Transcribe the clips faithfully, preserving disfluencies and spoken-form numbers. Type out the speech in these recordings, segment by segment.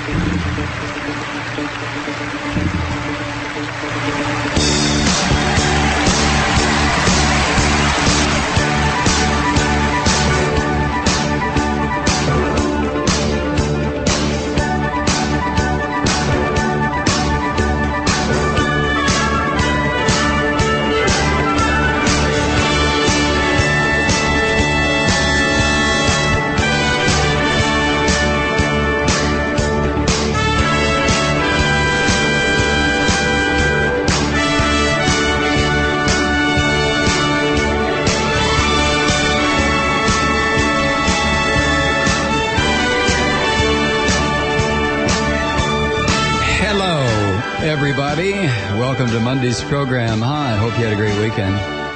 Everybody, welcome to Monday's program. Hi, I hope you had a great weekend.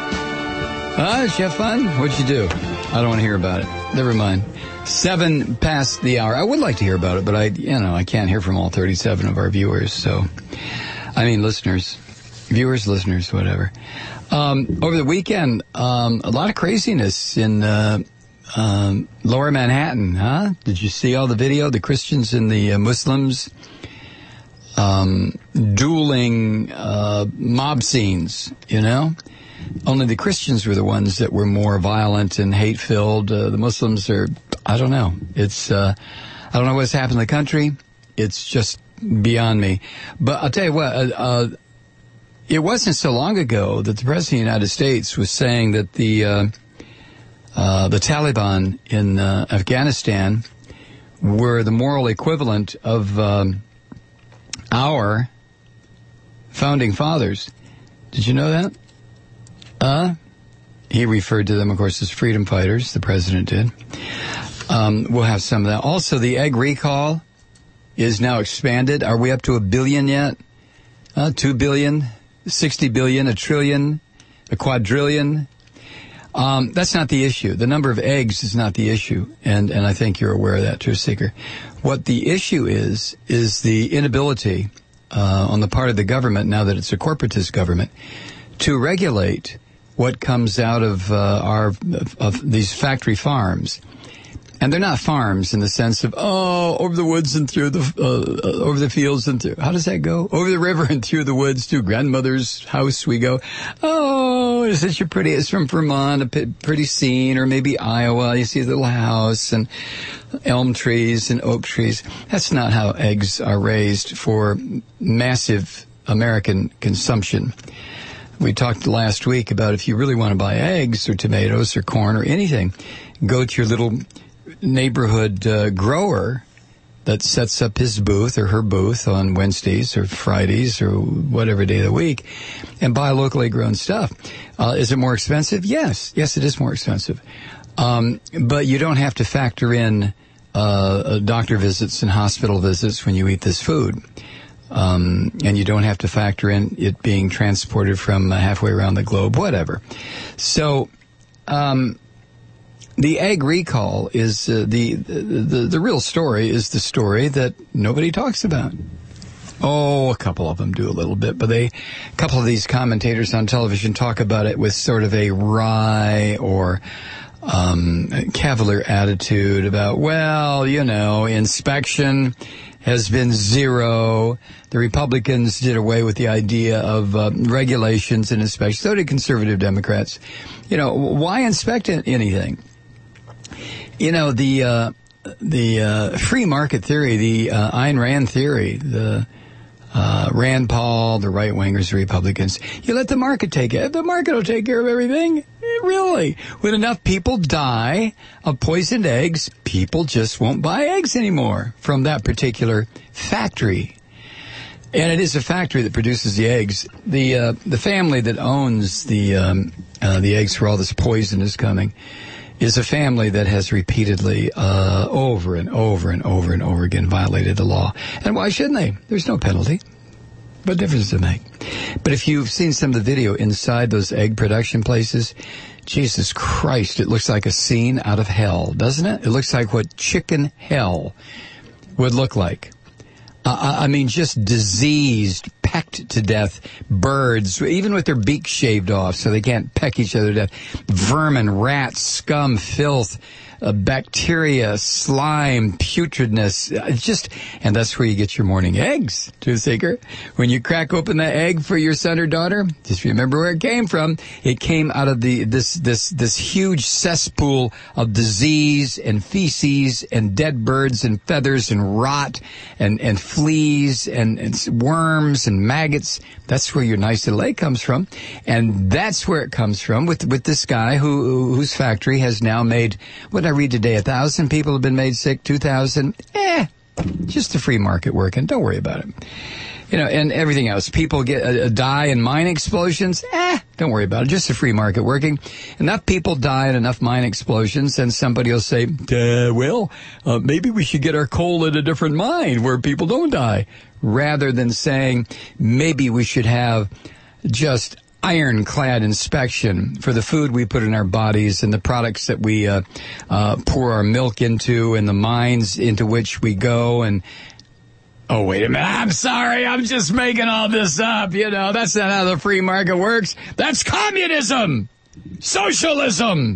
Uh, did you have fun? What'd you do? I don't want to hear about it. Never mind. Seven past the hour. I would like to hear about it, but I, you know, I can't hear from all thirty-seven of our viewers. So, I mean, listeners, viewers, listeners, whatever. Um, over the weekend, um, a lot of craziness in uh, um, Lower Manhattan. Huh? Did you see all the video? The Christians and the uh, Muslims. Um, dueling, uh, mob scenes, you know? Only the Christians were the ones that were more violent and hate-filled. Uh, the Muslims are, I don't know. It's, uh, I don't know what's happened in the country. It's just beyond me. But I'll tell you what, uh, uh, it wasn't so long ago that the President of the United States was saying that the, uh, uh, the Taliban in, uh, Afghanistan were the moral equivalent of, um, our founding fathers. Did you know that? Uh, he referred to them, of course, as freedom fighters. The president did. Um, we'll have some of that. Also, the egg recall is now expanded. Are we up to a billion yet? Uh, two billion, sixty billion, a trillion, a quadrillion. Um, that's not the issue. The number of eggs is not the issue, and, and I think you're aware of that, Truth Seeker. What the issue is, is the inability uh, on the part of the government, now that it's a corporatist government, to regulate what comes out of uh, our of, of these factory farms. And they're not farms in the sense of, oh, over the woods and through the, uh, uh, over the fields and through, how does that go? Over the river and through the woods to grandmother's house we go. Oh, is this your pretty, it's from Vermont, a p- pretty scene, or maybe Iowa, you see a little house and elm trees and oak trees. That's not how eggs are raised for massive American consumption. We talked last week about if you really want to buy eggs or tomatoes or corn or anything, go to your little neighborhood uh, grower that sets up his booth or her booth on Wednesdays or Fridays or whatever day of the week and buy locally grown stuff. Uh, is it more expensive? Yes. Yes, it is more expensive. Um, but you don't have to factor in uh, doctor visits and hospital visits when you eat this food. Um, and you don't have to factor in it being transported from uh, halfway around the globe, whatever. So, um, the egg recall is uh, the, the the real story is the story that nobody talks about. Oh, a couple of them do a little bit, but they, a couple of these commentators on television talk about it with sort of a wry or um, cavalier attitude about, well, you know, inspection has been zero. The Republicans did away with the idea of uh, regulations and inspection. So did conservative Democrats. You know, why inspect anything? You know, the uh, the uh, free market theory, the uh, Ayn Rand theory, the uh, Rand Paul, the right-wingers, the Republicans, you let the market take it. The market will take care of everything. Really? When enough people die of poisoned eggs, people just won't buy eggs anymore from that particular factory. And it is a factory that produces the eggs. The uh, the family that owns the um, uh, the eggs where all this poison is coming is a family that has repeatedly, uh, over and over and over and over again violated the law. And why shouldn't they? There's no penalty. What difference does it make? But if you've seen some of the video inside those egg production places, Jesus Christ, it looks like a scene out of hell, doesn't it? It looks like what chicken hell would look like. Uh, I mean, just diseased, pecked to death birds, even with their beaks shaved off so they can't peck each other to death. Vermin, rats, scum, filth, uh, bacteria, slime, putridness. It's just, and that's where you get your morning eggs, truth seeker. When you crack open that egg for your son or daughter, just remember where it came from. It came out of the this this this huge cesspool of disease and feces and dead birds and feathers and rot and and fleas and, and worms and maggots. That's where your nice little egg comes from, and that's where it comes from with with this guy who whose factory has now made, what did I read today, a thousand people have been made sick, two thousand. Eh, just the free market working. Don't worry about it. You know, and everything else. People get uh, die in mine explosions. Eh, don't worry about it. Just the free market working. Enough people die in enough mine explosions, and somebody will say, uh, well, uh, maybe we should get our coal at a different mine where people don't die. Rather than saying, maybe we should have just ironclad inspection for the food we put in our bodies and the products that we uh, uh, pour our milk into and the mines into which we go. And oh, wait a minute. I'm sorry. I'm just making all this up. You know, that's not how the free market works. That's communism. Socialism.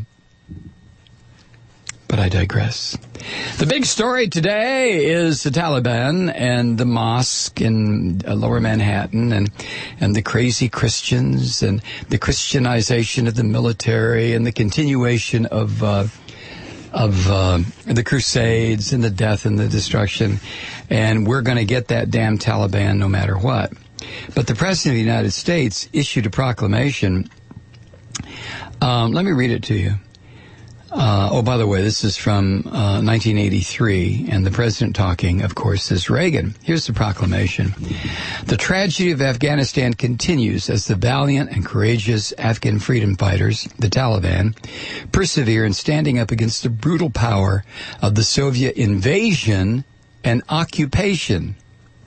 But I digress. The big story today is the Taliban and the mosque in uh, Lower Manhattan and and the crazy Christians and the Christianization of the military and the continuation of uh, of uh, the Crusades and the death and the destruction. And we're going to get that damn Taliban no matter what. But the President of the United States issued a proclamation. Um, let me read it to you. Uh, oh, by the way, this is from uh, nineteen eighty-three, and the president talking, of course, is Reagan. Here's the proclamation. The tragedy of Afghanistan continues as the valiant and courageous Afghan freedom fighters, the Taliban, persevere in standing up against the brutal power of the Soviet invasion and occupation.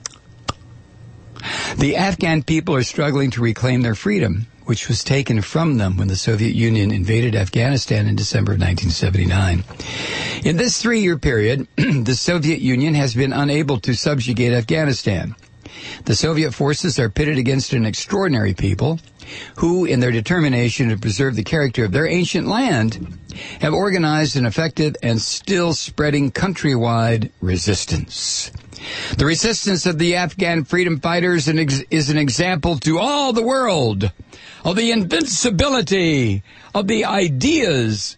The Afghan people are struggling to reclaim their freedom, which was taken from them when the Soviet Union invaded Afghanistan in December of nineteen seventy-nine. In this three-year period, the Soviet Union has been unable to subjugate Afghanistan. The Soviet forces are pitted against an extraordinary people who, in their determination to preserve the character of their ancient land, have organized an effective and still spreading countrywide resistance. The resistance of the Afghan freedom fighters is an example to all the world of the invincibility of the ideas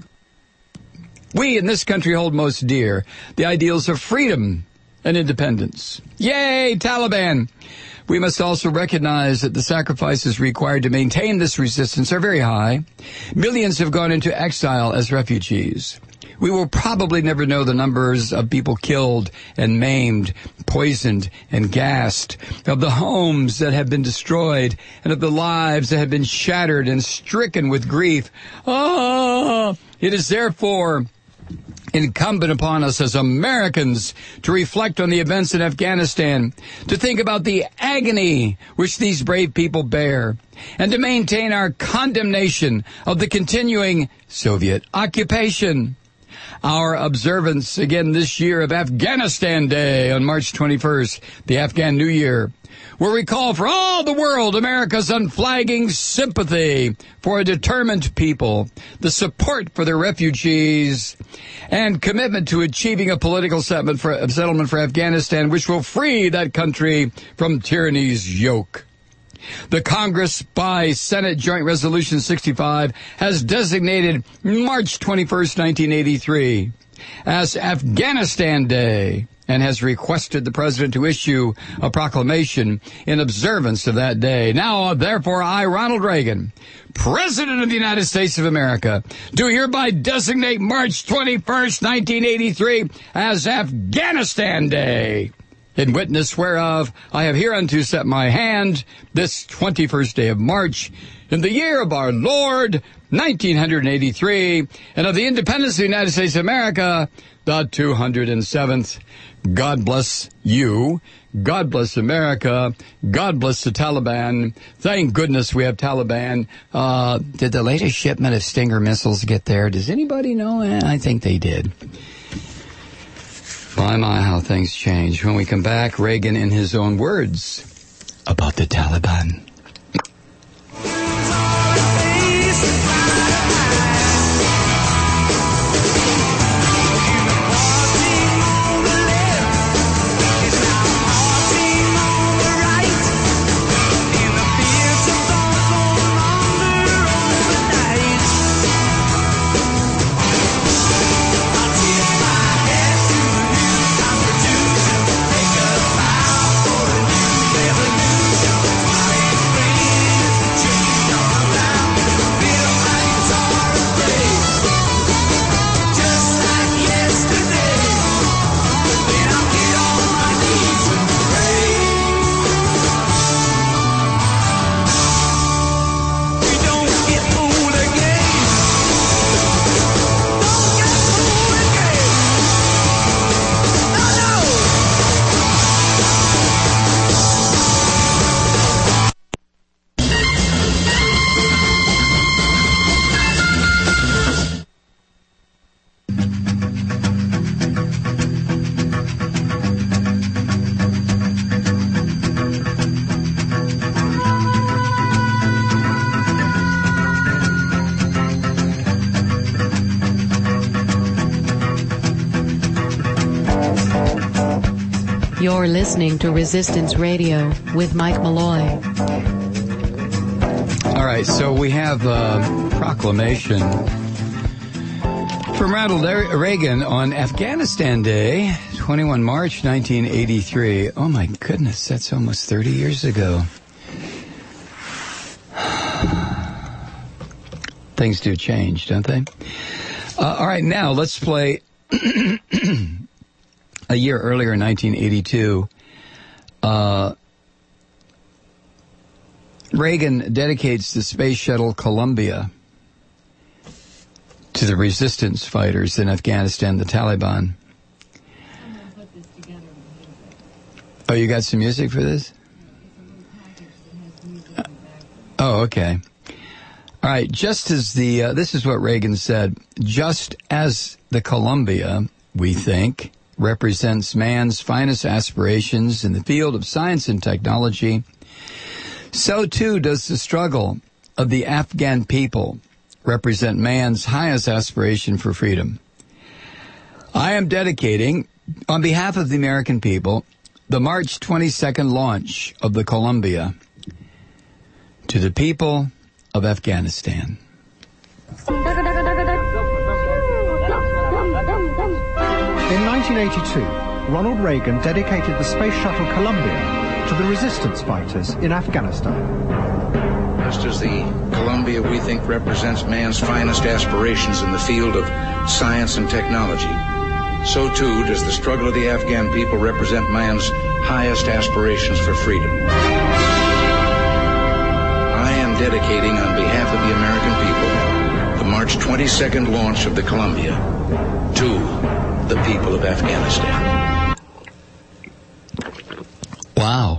we in this country hold most dear, the ideals of freedom and independence. Yay, Taliban! We must also recognize that the sacrifices required to maintain this resistance are very high. Millions have gone into exile as refugees. We will probably never know the numbers of people killed and maimed, poisoned and gassed, of the homes that have been destroyed, and of the lives that have been shattered and stricken with grief. Ah, it is therefore incumbent upon us as Americans to reflect on the events in Afghanistan, to think about the agony which these brave people bear, and to maintain our condemnation of the continuing Soviet occupation. Our observance again this year of Afghanistan Day on March twenty-first, the Afghan New Year, will recall for all the world America's unflagging sympathy for a determined people, the support for their refugees, and commitment to achieving a political settlement for, a settlement for Afghanistan which will free that country from tyranny's yoke. The Congress, by Senate Joint Resolution sixty-five, has designated March twenty-first, nineteen eighty-three as Afghanistan Day and has requested the President to issue a proclamation in observance of that day. Now, therefore, I, Ronald Reagan, President of the United States of America, do hereby designate March twenty-first, nineteen eighty-three as Afghanistan Day. In witness whereof, I have hereunto set my hand this twenty-first day of March, in the year of our Lord, nineteen eighty-three, and of the independence of the United States of America, the two hundred seventh. God bless you. God bless America. God bless the Taliban. Thank goodness we have Taliban. Uh, did the latest shipment of Stinger missiles get there? Does anybody know? Eh, I think they did. My, my, how things change. When we come back, Reagan in his own words. about the Taliban. You're listening to Resistance Radio with Mike Malloy. All right, so we have a proclamation from Ronald Reagan on Afghanistan Day, twenty-first of March, nineteen eighty-three. Oh, my goodness, that's almost thirty years ago. Things do change, don't they? Uh, all right, now let's play... A year earlier, in nineteen eighty-two, uh, Reagan dedicates the space shuttle Columbia to the resistance fighters in Afghanistan, the Taliban. Oh, you got some music for this? Oh, okay. All right, just as the, uh, this is what Reagan said, just as the Columbia, we think, represents man's finest aspirations in the field of science and technology, so too does the struggle of the Afghan people represent man's highest aspiration for freedom. I am dedicating, on behalf of the American people, the March twenty-second launch of the Columbia to the people of Afghanistan. In nineteen eighty-two, Ronald Reagan dedicated the space shuttle Columbia to the resistance fighters in Afghanistan. Just as the Columbia, we think, represents man's finest aspirations in the field of science and technology, so too does the struggle of the Afghan people represent man's highest aspirations for freedom. I am dedicating, on behalf of the American people, the March twenty-second launch of the Columbia to the people of Afghanistan. Wow.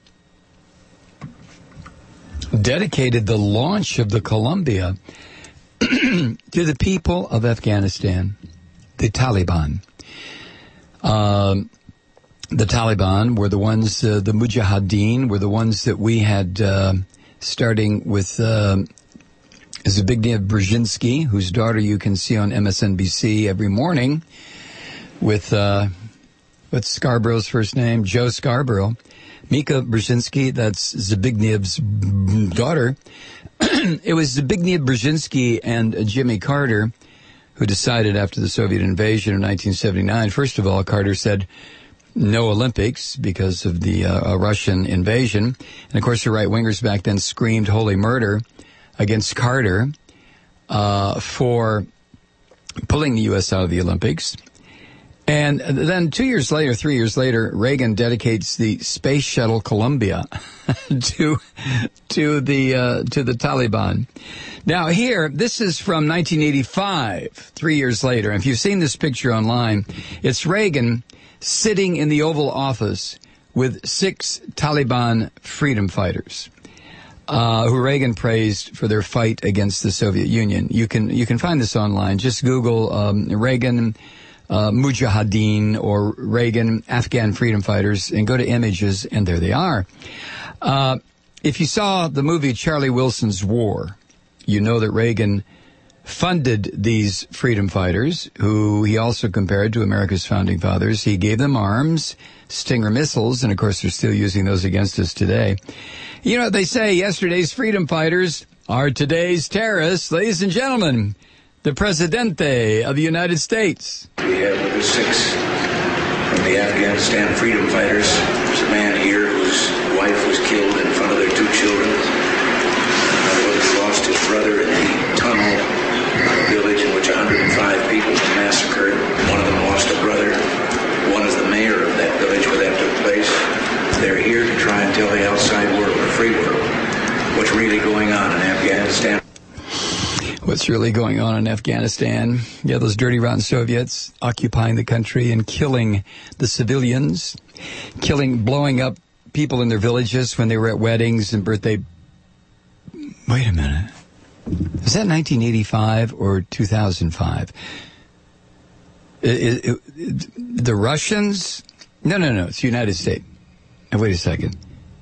Dedicated the launch of the Columbia to the people of Afghanistan, the Taliban. Um, the Taliban were the ones, uh, the Mujahideen were the ones that we had, uh, starting with uh, Zbigniew Brzezinski, whose daughter you can see on M S N B C every morning, with, uh, what's Scarborough's first name? Joe Scarborough. Mika Brzezinski, that's Zbigniew's daughter. It was Zbigniew Brzezinski and Jimmy Carter who decided after the Soviet invasion in nineteen seventy-nine, first of all, Carter said no Olympics because of the uh, Russian invasion. And, of course, the right-wingers back then screamed holy murder against Carter uh, for pulling the U S out of the Olympics. And then two years later, three years later, Reagan dedicates the space shuttle Columbia to to the uh, to the Taliban. Now here, this is from nineteen eighty-five, three years later. And if you've seen this picture online, it's Reagan sitting in the Oval Office with six Taliban freedom fighters, uh, who Reagan praised for their fight against the Soviet Union. You can you can find this online. Just Google um, Reagan. Uh, Mujahideen or Reagan Afghan freedom fighters and go to images, and there they are. Uh, if you saw the movie Charlie Wilson's War, you know that Reagan funded these freedom fighters, who he also compared to America's founding fathers. He gave them arms, Stinger missiles, and of course they're still using those against us today. You know, they say yesterday's freedom fighters are today's terrorists. Ladies and gentlemen, the Presidente of the United States. We have with us six from the Afghanistan freedom fighters. There's a man here whose wife was killed in front of their two children. Another one who lost his brother in a tunnel village in which one hundred five people were massacred. One of them lost a brother. One is the mayor of that village where that took place. They're here to try and tell the outside world, the free world, what's really going on in Afghanistan. What's really going on in Afghanistan? Yeah, those dirty, rotten Soviets occupying the country and killing the civilians, killing, blowing up people in their villages when they were at weddings and birthday. Wait a minute. Was that nineteen eighty-five or two thousand five? It, it, it, the Russians? No, no, no. It's the United States. Now, wait a second.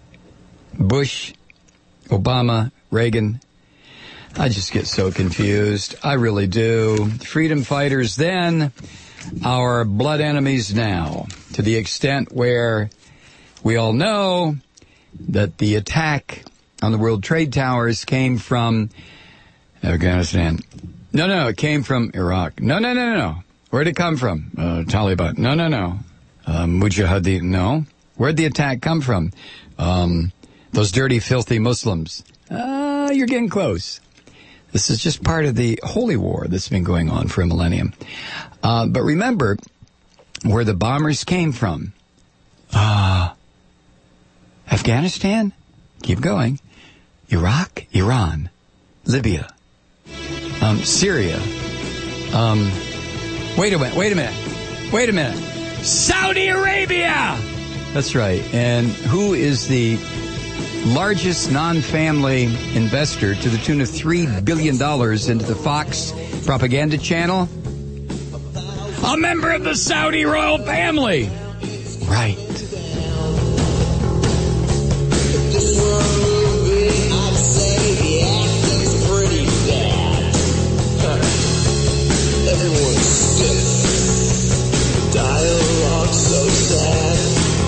Bush, Obama, Reagan. I just get so confused. I really do. Freedom fighters then, our blood enemies now, to the extent where we all know that the attack on the World Trade Towers came from Afghanistan. No, no, it came from Iraq. No, no, no, no, no. Where'd it come from? Uh, Taliban. No, no, no. Uh, Mujahideen. No. Where'd the attack come from? Um, those dirty, filthy Muslims. Uh, you're getting close. This is just part of the holy war that's been going on for a millennium. Uh, but remember where the bombers came from. Uh, Afghanistan? Keep going. Iraq, Iran, Libya, um, Syria. Um, wait a minute, wait a minute, wait a minute. Saudi Arabia! That's right. And who is the largest non-family investor to the tune of three billion dollars into the Fox propaganda channel? A member of the Saudi royal family. Right. Everyone's stiff. Dialogue so sad.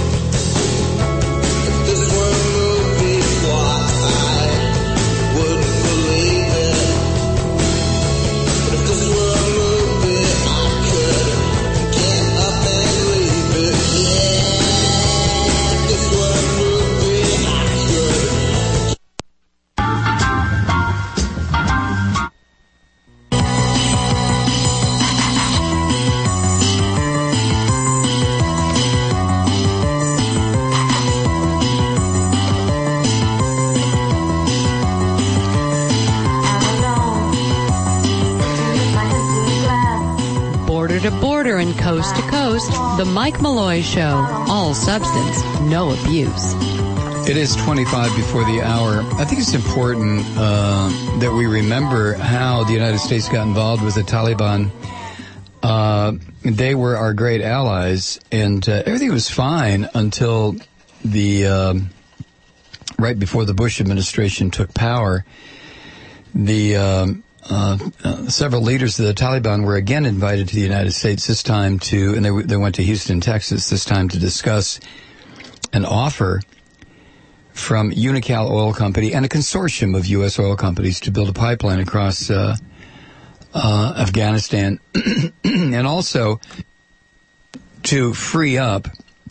If this were a movie plot, I wouldn't believe it. But if this were a movie, I could get up and leave it. Yeah. If this were a movie, I could. Border to border and coast to coast, The Mike Malloy Show. All substance, no abuse. It is twenty-five before the hour. I think it's important uh, that we remember how the United States got involved with the Taliban. Uh, they were our great allies, and uh, everything was fine until the uh, right before the Bush administration took power. The um, uh, uh, several leaders of the Taliban were again invited to the United States, this time to, and they, they went to Houston, Texas, this time to discuss an offer from Unocal Oil Company and a consortium of U S oil companies to build a pipeline across uh, uh, Afghanistan, and also to free up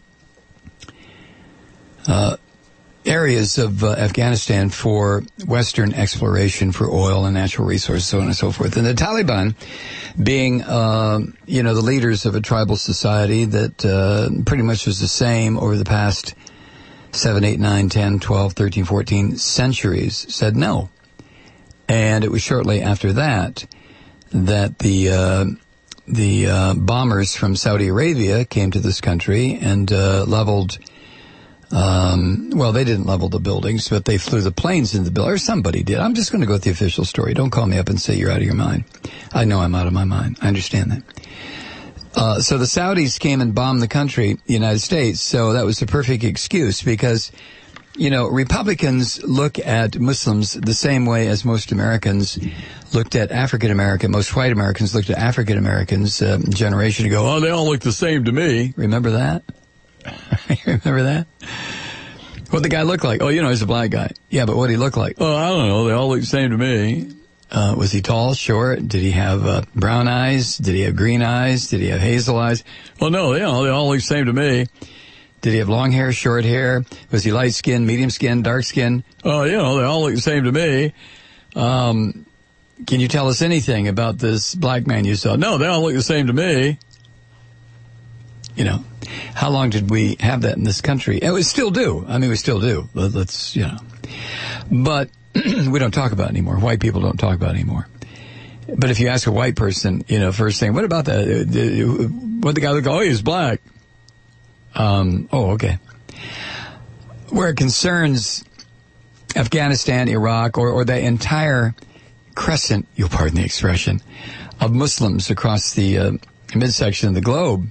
uh, areas of uh, Afghanistan for Western exploration for oil and natural resources, so on and so forth. And the Taliban, being, uh, you know, the leaders of a tribal society that uh, pretty much was the same over the past seven, eight, nine, ten, twelve, thirteen, fourteen centuries, said no. And it was shortly after that that the uh, the uh, bombers from Saudi Arabia came to this country and uh, leveled. Um, well, they didn't level the buildings, but they flew the planes into the building, or somebody did. I'm just going to go with the official story. Don't call me up and say you're out of your mind. I know I'm out of my mind. I understand that. Uh, so the Saudis came and bombed the country, the United States, so that was the perfect excuse, because you know, Republicans look at Muslims the same way as most Americans looked at African American, most white Americans looked at African Americans uh, a generation ago. Oh, they all look the same to me. Remember that? Remember that? What the guy look like? Oh, you know, he's a black guy. Yeah, but what did he look like? Oh, I don't know. They all look the same to me. Uh, was he tall, short? Did he have uh, brown eyes? Did he have green eyes? Did he have hazel eyes? Well, no, they all, they all look the same to me. Did he have long hair, short hair? Was he light skin, medium skin, dark skin? Oh, you know, they all look the same to me. Um, can you tell us anything about this black man you saw? No, they all look the same to me. You know, how long did we have that in this country? And we still do. I mean, we still do. Let's, you know. But we don't talk about it anymore. White people don't talk about it anymore. But if you ask a white person, you know, first thing, what about that? What the guy look like? Oh, he's black. Um, oh, okay. Where it concerns Afghanistan, Iraq, or, or the entire crescent, you'll pardon the expression, of Muslims across the uh, midsection of the globe,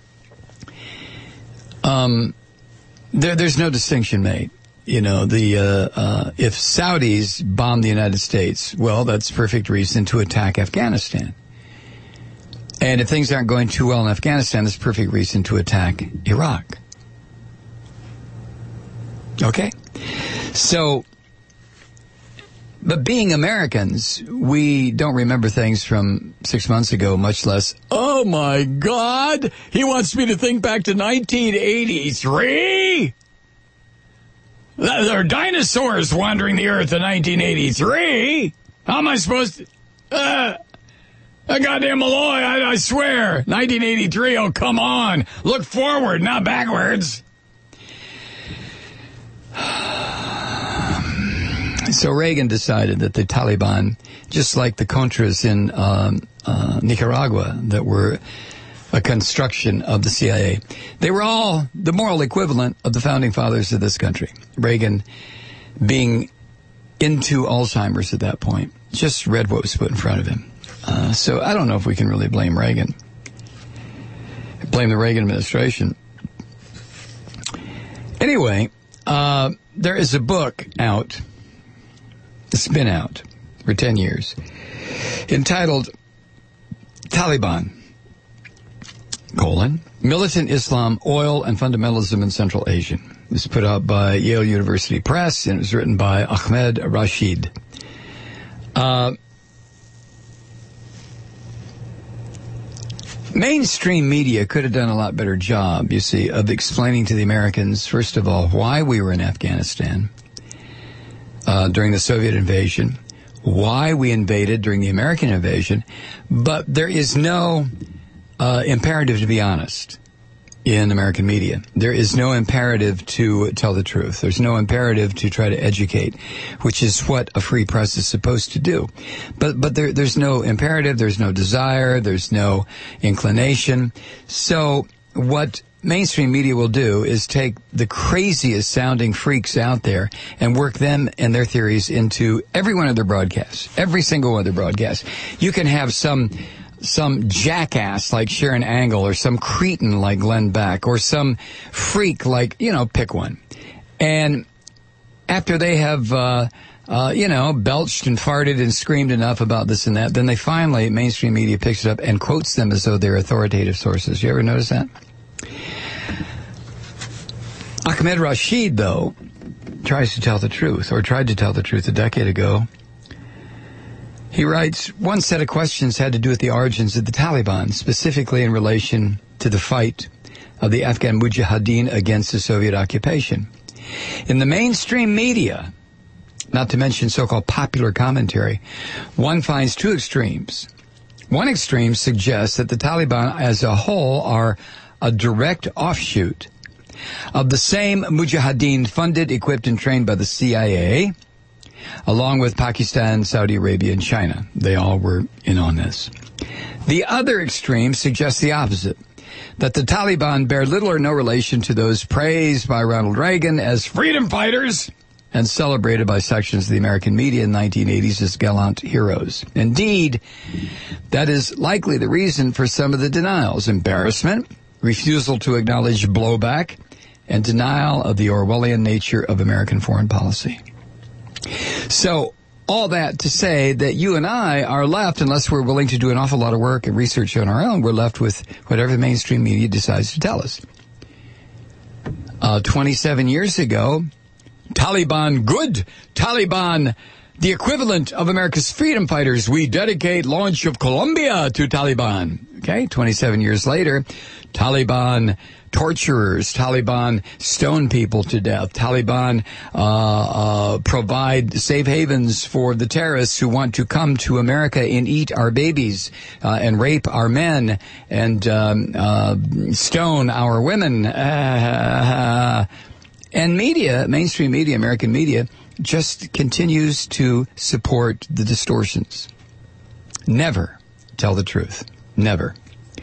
um, there, there's no distinction made. You know, the uh, uh, if Saudis bomb the United States, well, that's perfect reason to attack Afghanistan. And if things aren't going too well in Afghanistan, there's perfect reason to attack Iraq. Okay? So, but being Americans, we don't remember things from six months ago, much less, oh my God, he wants me to think back to nineteen eighty-three? There are dinosaurs wandering the earth in nineteen eighty-three? How am I supposed to... Uh, A goddamn Malloy, I, I swear. nineteen eighty-three, oh, come on. Look forward, not backwards. So Reagan decided that the Taliban, just like the Contras in um, uh, Nicaragua that were a construction of the C I A, they were all the moral equivalent of the founding fathers of this country. Reagan, being into Alzheimer's at that point, just read what was put in front of him. Uh, so I don't know if we can really blame Reagan, blame the Reagan administration. Anyway, uh, there is a book out, it's been out for ten years, entitled Taliban, colon, Militant Islam, Oil and Fundamentalism in Central Asia. It was put out by Yale University Press, and it was written by Ahmed Rashid. Uh, Mainstream media could have done a lot better job, you see, of explaining to the Americans, first of all, why we were in Afghanistan uh, during the Soviet invasion, why we invaded during the American invasion, but there is no uh, imperative to be honest in American media. There is no imperative to tell the truth. There's no imperative to try to educate, which is what a free press is supposed to do. But but there, there's no imperative, there's no desire, there's no inclination. So what mainstream media will do is take the craziest sounding freaks out there and work them and their theories into every one of their broadcasts, every single one of their broadcasts. You can have some some jackass like Sharon Angle, or some cretin like Glenn Beck, or some freak like, you know, pick one. And after they have, uh, uh, you know, belched and farted and screamed enough about this and that, then they finally, mainstream media picks it up and quotes them as though they're authoritative sources. You ever notice that? Ahmed Rashid, though, tries to tell the truth, or tried to tell the truth a decade ago. He writes, one set of questions had to do with the origins of the Taliban, specifically in relation to the fight of the Afghan Mujahideen against the Soviet occupation. In the mainstream media, not to mention so-called popular commentary, one finds two extremes. One extreme suggests that the Taliban as a whole are a direct offshoot of the same Mujahideen funded, equipped, and trained by the C I A, along with Pakistan, Saudi Arabia, and China. They all were in on this. The other extreme suggests the opposite, that the Taliban bear little or no relation to those praised by Ronald Reagan as freedom fighters and celebrated by sections of the American media in the nineteen eighties as gallant heroes. Indeed, that is likely the reason for some of the denials: embarrassment, refusal to acknowledge blowback, and denial of the Orwellian nature of American foreign policy. So, all that to say that you and I are left, unless we're willing to do an awful lot of work and research on our own, we're left with whatever the mainstream media decides to tell us. Uh, twenty-seven years ago, Taliban good, Taliban the equivalent of America's freedom fighters. We dedicate launch of Colombia to Taliban. Okay, twenty-seven years later, Taliban torturers, Taliban stone people to death, Taliban uh, uh, provide safe havens for the terrorists who want to come to America and eat our babies uh, and rape our men and um, uh, stone our women. Uh, and media, mainstream media, American media, just continues to support the distortions. Never tell the truth. Never.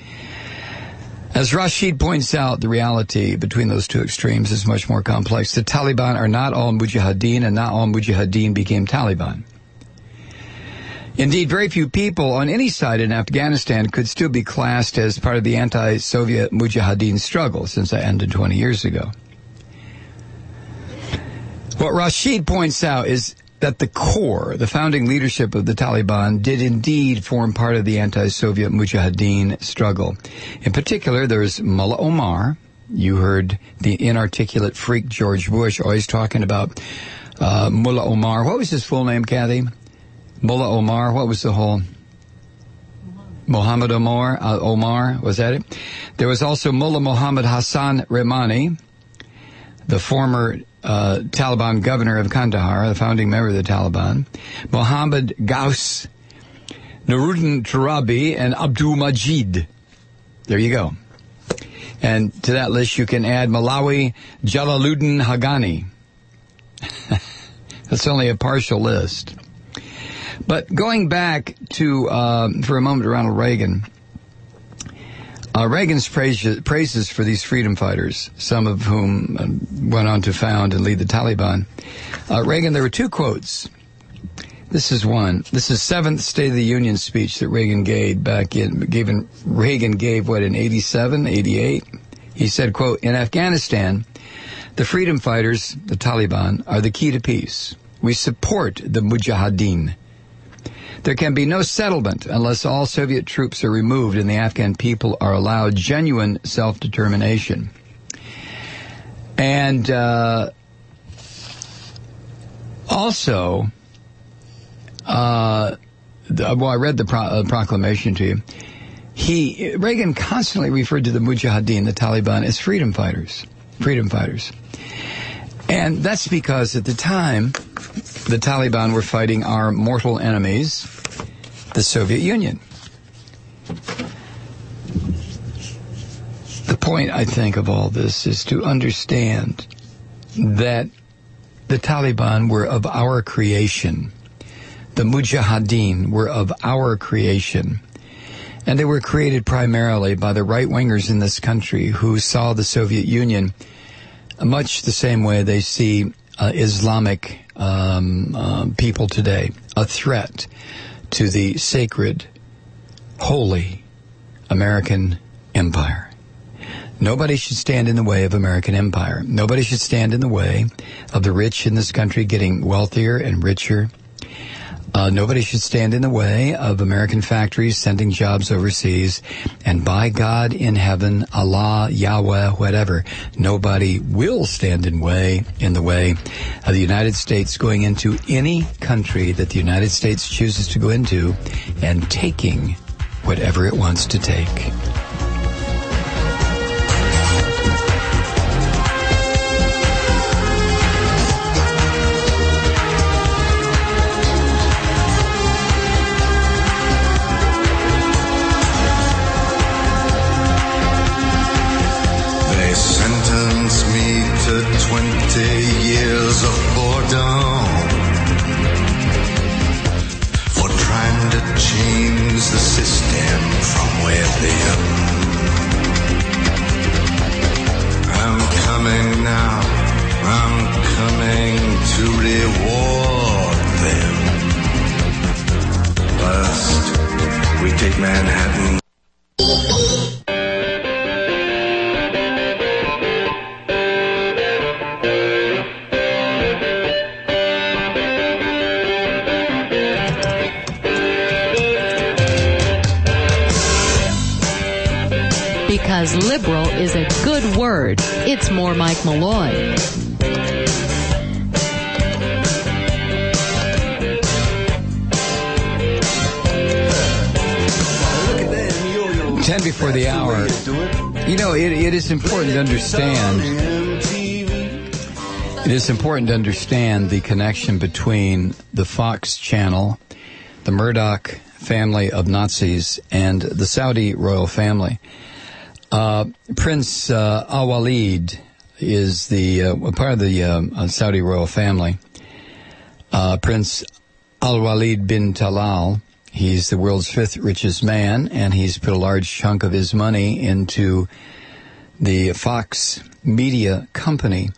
As Rashid points out, the reality between those two extremes is much more complex. The Taliban are not all mujahideen, and not all mujahideen became Taliban. Indeed, very few people on any side in Afghanistan could still be classed as part of the anti-Soviet mujahideen struggle, since that ended twenty years ago. What Rashid points out is that the core, the founding leadership of the Taliban, did indeed form part of the anti-Soviet mujahideen struggle. In particular, there's Mullah Omar. You heard the inarticulate freak George Bush always talking about uh, Mullah Omar. What was his full name, Kathy? Mullah Omar. What was the whole? Muhammad Omar. Uh, Omar, was that it? There was also Mullah Muhammad Hassan Rahmani, the former Uh, Taliban governor of Kandahar, the founding member of the Taliban, Mohammad Ghaus, Nuruddin Turabi, and Abdul Majid. There you go. And to that list you can add Malawi Jalaluddin Haqqani. That's only a partial list. But going back to, uh, for a moment, Ronald Reagan, Uh, Reagan's praises, praises for these freedom fighters, some of whom uh, went on to found and lead the Taliban. Uh, Reagan, there were two quotes. This is one. This is seventh State of the Union speech that Reagan gave back in, gave in, Reagan gave, what, in eighty-seven, eighty-eight? He said, quote, "In Afghanistan, the freedom fighters, the Taliban, are the key to peace. We support the mujahideen. There can be no settlement unless all Soviet troops are removed and the Afghan people are allowed genuine self-determination." And uh, also, uh, the, well, I read the pro- uh, proclamation to you. He Reagan constantly referred to the mujahideen, the Taliban, as freedom fighters. Freedom fighters. And that's because at the time, the Taliban were fighting our mortal enemies, the Soviet Union. The point, I think, of all this is to understand that the Taliban were of our creation. The Mujahideen were of our creation. And they were created primarily by the right-wingers in this country who saw the Soviet Union much the same way they see uh, Islamic um, uh, people today, a threat to the sacred, holy American empire. Nobody should stand in the way of American empire. Nobody should stand in the way of the rich in this country getting wealthier and richer. Uh, nobody should stand in the way of American factories sending jobs overseas. And by God in heaven, Allah, Yahweh, whatever, nobody will stand in way in the way of the United States going into any country that the United States chooses to go into and taking whatever it wants to take. twenty years of boredom for trying to change the system from within. I'm coming now, I'm coming to reward them. First, we take Manhattan. Because liberal is a good word. It's more Mike Malloy. Ten before the hour. You know, it, it is important to understand. It is important to understand the connection between the Fox channel, the Murdoch family of Nazis, and the Saudi royal family. Uh, Prince uh, Al-Walid is the uh, part of the uh, Saudi royal family. Uh, Prince Al-Walid bin Talal. He's the world's fifth richest man, and he's put a large chunk of his money into the Fox Media Company.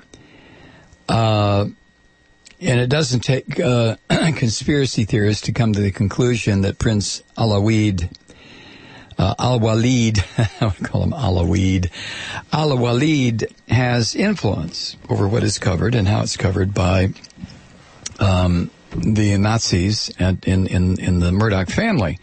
Uh, and it doesn't take uh, conspiracy theorists to come to the conclusion that Prince Al-Walid, uh, Al-Walid, I would call him Al-Walid, Al-Walid has influence over what is covered and how it's covered by um the Nazis and in, in, in the Murdoch family.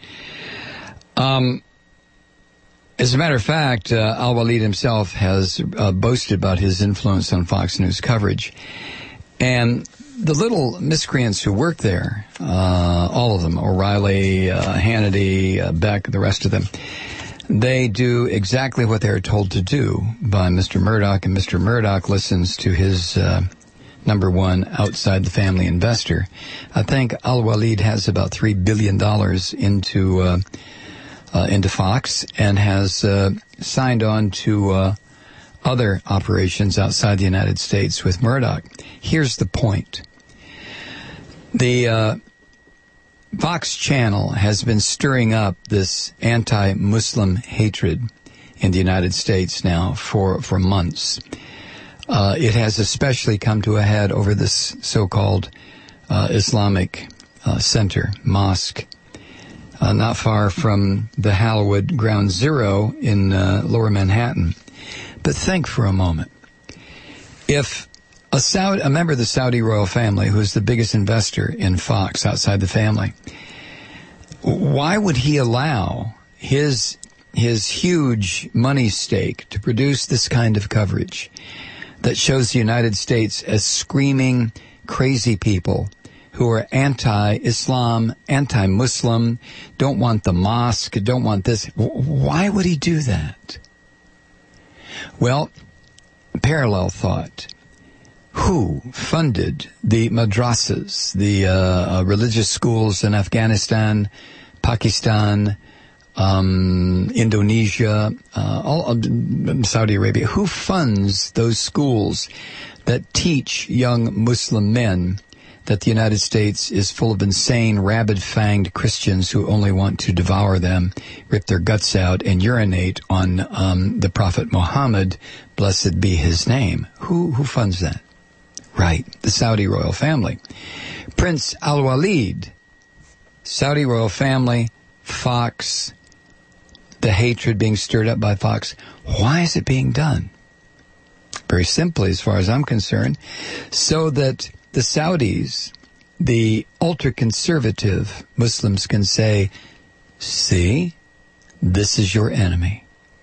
Um, as a matter of fact, uh, Al-Walid himself has uh, boasted about his influence on Fox News coverage. And the little miscreants who work there, uh, all of them, O'Reilly, uh, Hannity, uh, Beck, the rest of them, they do exactly what they're told to do by Mister Murdoch, and Mister Murdoch listens to his uh number one outside the family investor. I think Al-Walid has about three billion dollars into uh, uh, into Fox and has uh, signed on to uh, other operations outside the United States with Murdoch. Here's the point. The uh, Fox channel has been stirring up this anti-Muslim hatred in the United States now for, for months. Uh, it has especially come to a head over this so-called uh, Islamic uh, center, mosque, uh, not far from the Hollywood Ground Zero in uh, Lower Manhattan. But think for a moment. If a, Saudi, a member of the Saudi royal family, who is the biggest investor in Fox outside the family, why would he allow his his huge money stake to produce this kind of coverage that shows the United States as screaming crazy people who are anti-Islam, anti-Muslim, don't want the mosque, don't want this? Why would he do that? Well, parallel thought. Who funded the madrasas, the uh, religious schools in Afghanistan, Pakistan, Um, Indonesia, uh, all uh, Saudi Arabia? Who funds those schools that teach young Muslim men that the United States is full of insane, rabid-fanged Christians who only want to devour them, rip their guts out, and urinate on um, the Prophet Muhammad, blessed be his name? Who who funds that? Right, the Saudi royal family. Prince Al-Walid, Saudi royal family, Fox, the hatred being stirred up by Fox. Why is it being done? Very simply, as far as I'm concerned, so that the Saudis, the ultra-conservative Muslims, can say, see, this is your enemy.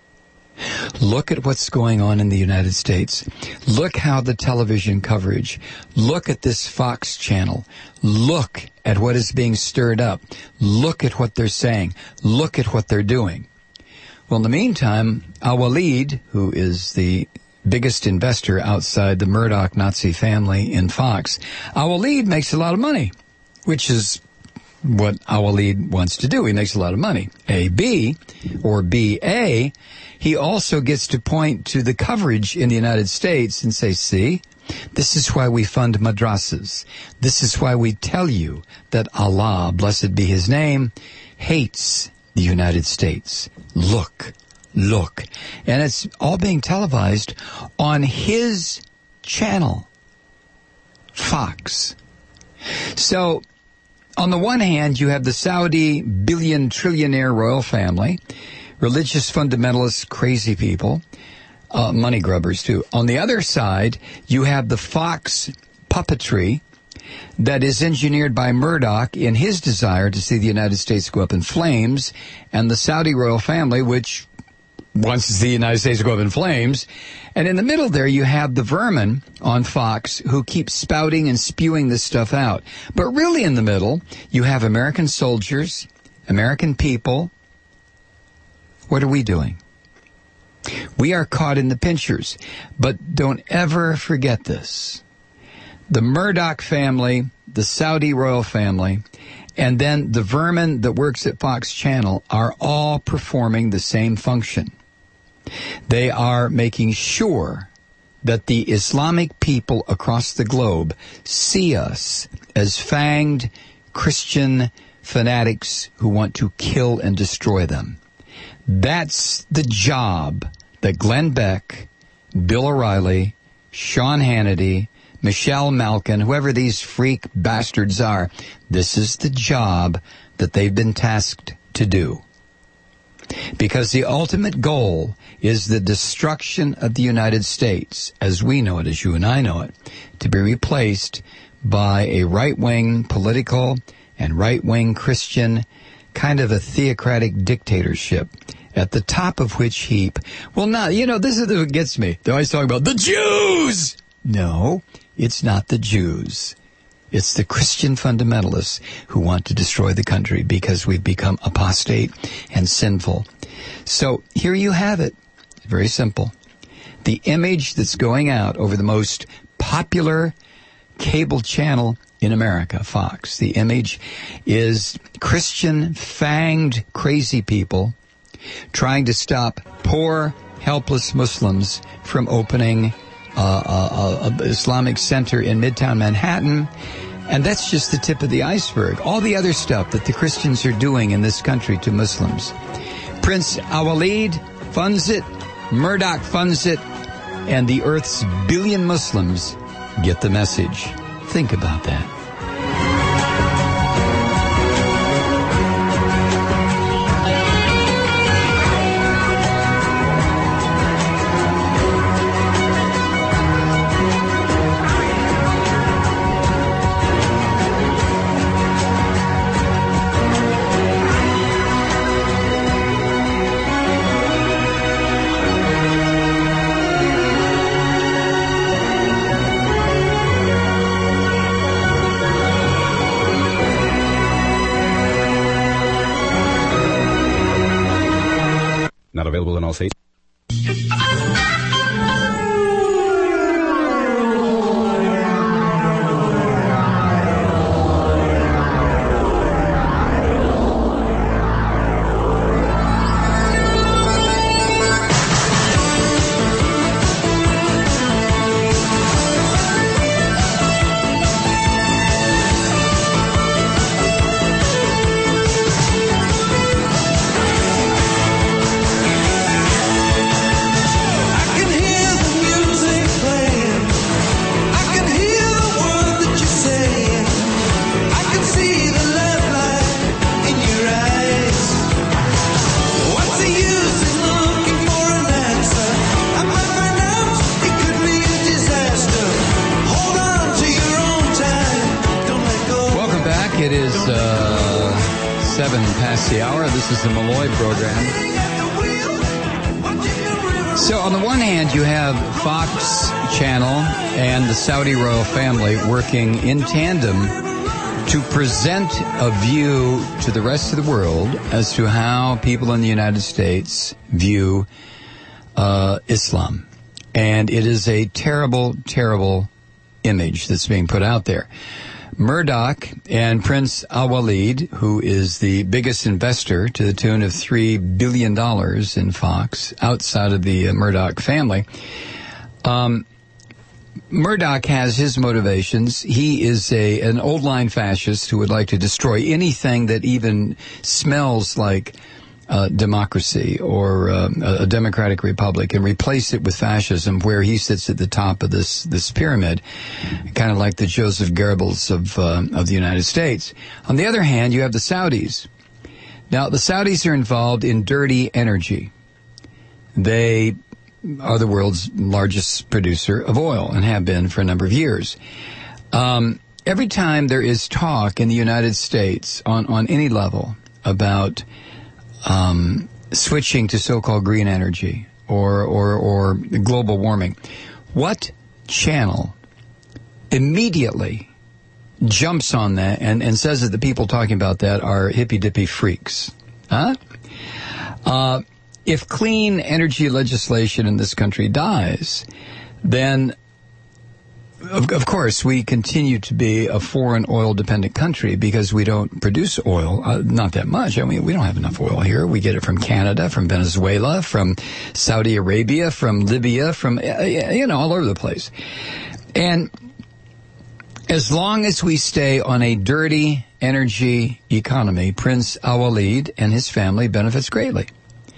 Look at what's going on in the United States. Look how the television coverage. Look at this Fox channel. Look at what is being stirred up. Look at what they're saying. Look at what they're doing. Well, in the meantime, Al-Walid, who is the biggest investor outside the Murdoch Nazi family in Fox, Al-Walid makes a lot of money, which is what Al-Walid wants to do. He makes a lot of money. A, B, or B, A, he also gets to point to the coverage in the United States and say, see, this is why we fund madrasas. This is why we tell you that Allah, blessed be his name, hates the United States. Look, look. And it's all being televised on his channel, Fox. So, on the one hand, you have the Saudi billion trillionaire royal family, religious fundamentalists, crazy people, uh, money grubbers too. On the other side, you have the Fox puppetry that is engineered by Murdoch in his desire to see the United States go up in flames, and the Saudi royal family, which wants to see the United States go up in flames. And in the middle there, you have the vermin on Fox who keep spouting and spewing this stuff out. But really in the middle, you have American soldiers, American people. What are we doing? We are caught in the pinchers. But don't ever forget this. The Murdoch family, the Saudi royal family, and then the vermin that works at Fox Channel are all performing the same function. They are making sure that the Islamic people across the globe see us as fanged Christian fanatics who want to kill and destroy them. That's the job that Glenn Beck, Bill O'Reilly, Sean Hannity, Michelle Malkin, whoever these freak bastards are, this is the job that they've been tasked to do. Because the ultimate goal is the destruction of the United States, as we know it, as you and I know it, to be replaced by a right-wing political and right-wing Christian kind of a theocratic dictatorship, at the top of which heap, well, not, you know, this is what gets me. They're always talking about the Jews! No, it's not the Jews. It's the Christian fundamentalists who want to destroy the country because we've become apostate and sinful. So here you have it. Very simple. The image that's going out over the most popular cable channel in America, Fox, the image is Christian, fanged, crazy people trying to stop poor, helpless Muslims from opening uh, a, a Islamic center in Midtown Manhattan. And that's just the tip of the iceberg. All the other stuff that the Christians are doing in this country to Muslims. Prince Al-Walid funds it, Murdoch funds it, and the Earth's billion Muslims get the message. Think about that. Not available in all states. The hour. This is the Malloy program. So on the one hand, you have Fox Channel and the Saudi royal family working in tandem to present a view to the rest of the world as to how people in the United States view uh, Islam. And it is a terrible, terrible image that's being put out there. Murdoch and Prince Al-Walid, who is the biggest investor to the tune of three billion dollars in Fox, outside of the uh, Murdoch family, um, Murdoch has his motivations. He is a an old-line fascist who would like to destroy anything that even smells like Uh, democracy or uh, a democratic republic and replace it with fascism, where he sits at the top of this this pyramid, kind of like the Joseph Goebbels of uh, of the United States. On the other hand, you have the Saudis. Now, the Saudis are involved in dirty energy. They are the world's largest producer of oil and have been for a number of years. Um, every time there is talk in the United States on, on any level about Um, switching to so-called green energy or, or, or global warming, what channel immediately jumps on that and, and says that the people talking about that are hippy-dippy freaks? Huh? Uh, if clean energy legislation in this country dies, then Of, of course, we continue to be a foreign oil-dependent country because we don't produce oil, uh, not that much. I mean, we don't have enough oil here. We get it from Canada, from Venezuela, from Saudi Arabia, from Libya, from, uh, you know, all over the place. And as long as we stay on a dirty energy economy, Prince Al-Walid and his family benefits greatly.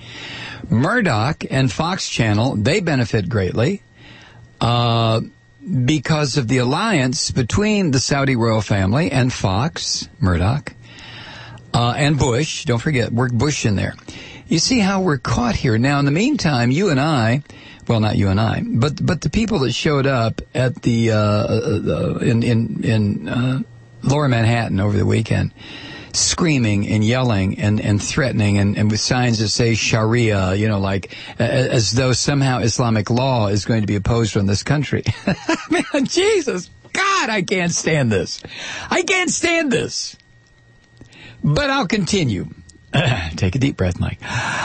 Murdoch and Fox Channel, they benefit greatly. Uh... because of the alliance between the Saudi royal family and Fox, Murdoch, uh, and Bush. Don't forget, work Bush in there. You see how we're caught here. Now, in the meantime, you and I, well, not you and I, but but the people that showed up at the, uh, uh in, in, in uh, Lower Manhattan over the weekend, screaming and yelling and, and threatening and, and with signs that say Sharia, you know, like as though somehow Islamic law is going to be opposed on this country. Man, Jesus, God, I can't stand this. I can't stand this. But I'll continue. Take a deep breath, Mike.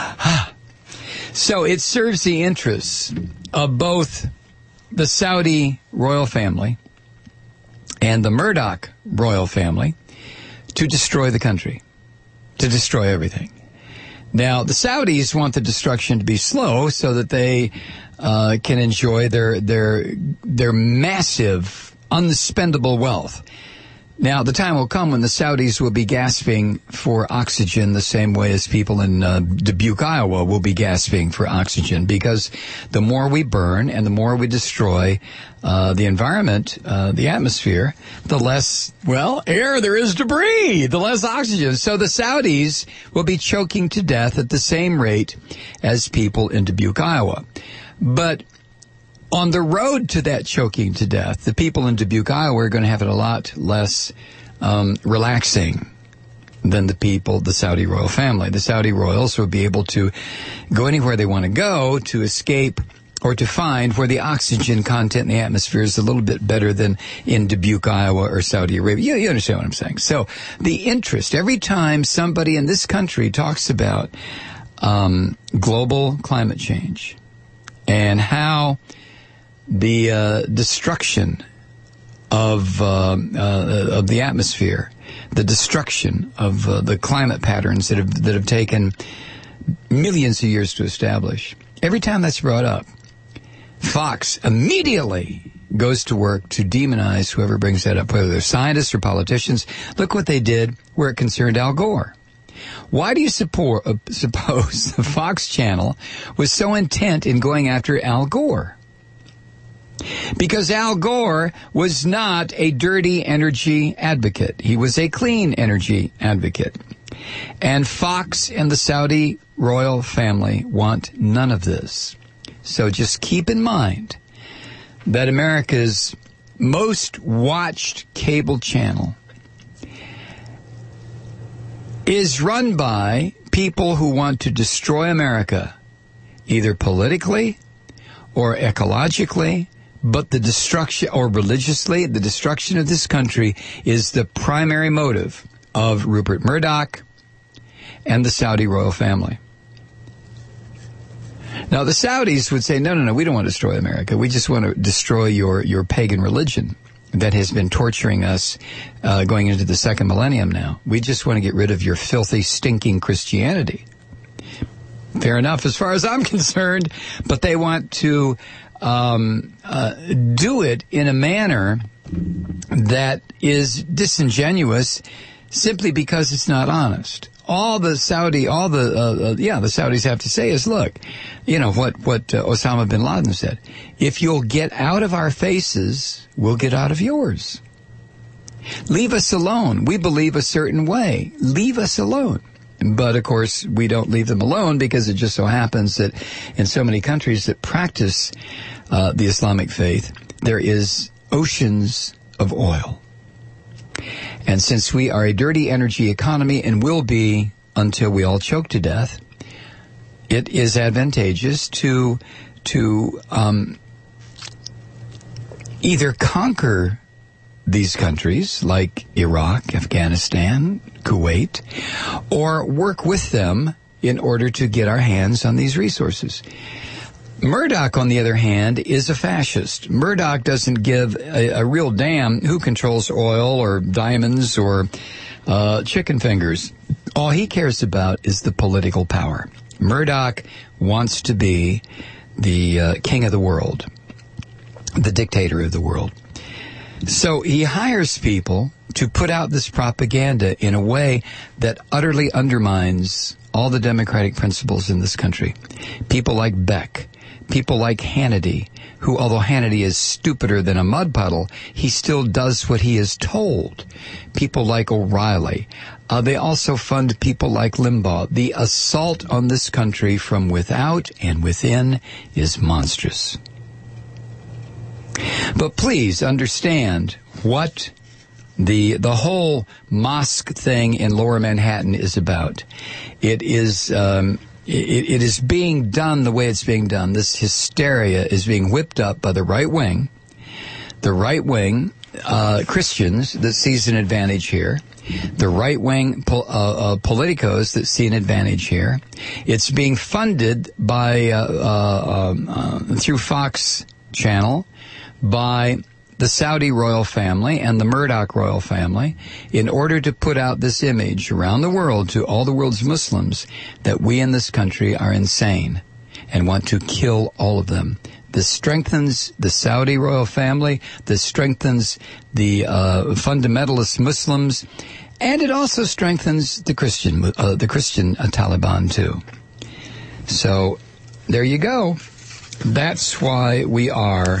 So it serves the interests of both the Saudi royal family and the Murdoch royal family to destroy the country, to destroy everything. Now, the Saudis want the destruction to be slow so that they uh, can enjoy their their their massive, unspendable wealth. Now, the time will come when the Saudis will be gasping for oxygen the same way as people in uh, Dubuque, Iowa will be gasping for oxygen, because the more we burn and the more we destroy uh, the environment, uh, the atmosphere, the less, well, air there is to breathe, the less oxygen. So the Saudis will be choking to death at the same rate as people in Dubuque, Iowa. But on the road to that choking to death, the people in Dubuque, Iowa are going to have it a lot less um, relaxing than the people, the Saudi royal family. The Saudi royals will be able to go anywhere they want to go to escape or to find where the oxygen content in the atmosphere is a little bit better than in Dubuque, Iowa or Saudi Arabia. You, you understand what I'm saying? So the interest, every time somebody in this country talks about um, global climate change and how the uh, destruction of uh, uh, of the atmosphere, the destruction of uh, the climate patterns that have that have taken millions of years to establish. Every time that's brought up, Fox immediately goes to work to demonize whoever brings that up, whether they're scientists or politicians. Look what they did where it concerned Al Gore. Why do you support, uh, suppose the Fox channel was so intent in going after Al Gore? Because Al Gore was not a dirty energy advocate. He was a clean energy advocate. And Fox and the Saudi royal family want none of this. So just keep in mind that America's most watched cable channel is run by people who want to destroy America, either politically or ecologically, but the destruction, or religiously, the destruction of this country is the primary motive of Rupert Murdoch and the Saudi royal family. Now, the Saudis would say, no, no, no, we don't want to destroy America. We just want to destroy your, your pagan religion that has been torturing us uh, going into the second millennium now. We just want to get rid of your filthy, stinking Christianity. Fair enough as far as I'm concerned, but they want to um, uh, do it in a manner that is disingenuous simply because it's not honest. All the Saudi, all the, uh, uh, yeah, the Saudis have to say is, look, you know, what, what uh, Osama bin Laden said. If you'll get out of our faces, we'll get out of yours. Leave us alone. We believe a certain way. Leave us alone. But, of course, we don't leave them alone because it just so happens that in so many countries that practice uh, the Islamic faith, there is oceans of oil. And since we are a dirty energy economy and will be until we all choke to death, it is advantageous to to um, either conquer these countries like Iraq, Afghanistan, Kuwait, or work with them in order to get our hands on these resources. Murdoch, on the other hand, is a fascist. Murdoch doesn't give a, a real damn who controls oil or diamonds or uh, chicken fingers. All he cares about is the political power. Murdoch wants to be the uh, king of the world, the dictator of the world. So he hires people to put out this propaganda in a way that utterly undermines all the democratic principles in this country. People like Beck, people like Hannity, who, although Hannity is stupider than a mud puddle, he still does what he is told. People like O'Reilly. Uh, they also fund people like Limbaugh. The assault on this country from without and within is monstrous. But please understand what the the whole mosque thing in Lower Manhattan is about. It is um, it, it is being done the way it's being done. This hysteria is being whipped up by the right wing, the right wing uh, Christians that sees an advantage here, the right wing pol- uh, uh, politicos that see an advantage here. It's being funded by uh, uh, um, uh, through Fox Channel, by the Saudi royal family and the Murdoch royal family in order to put out this image around the world to all the world's Muslims that we in this country are insane and want to kill all of them. This strengthens the Saudi royal family. This strengthens the uh, fundamentalist Muslims, and it also strengthens the Christian, uh, the Christian uh, Taliban too. So there you go. That's why we are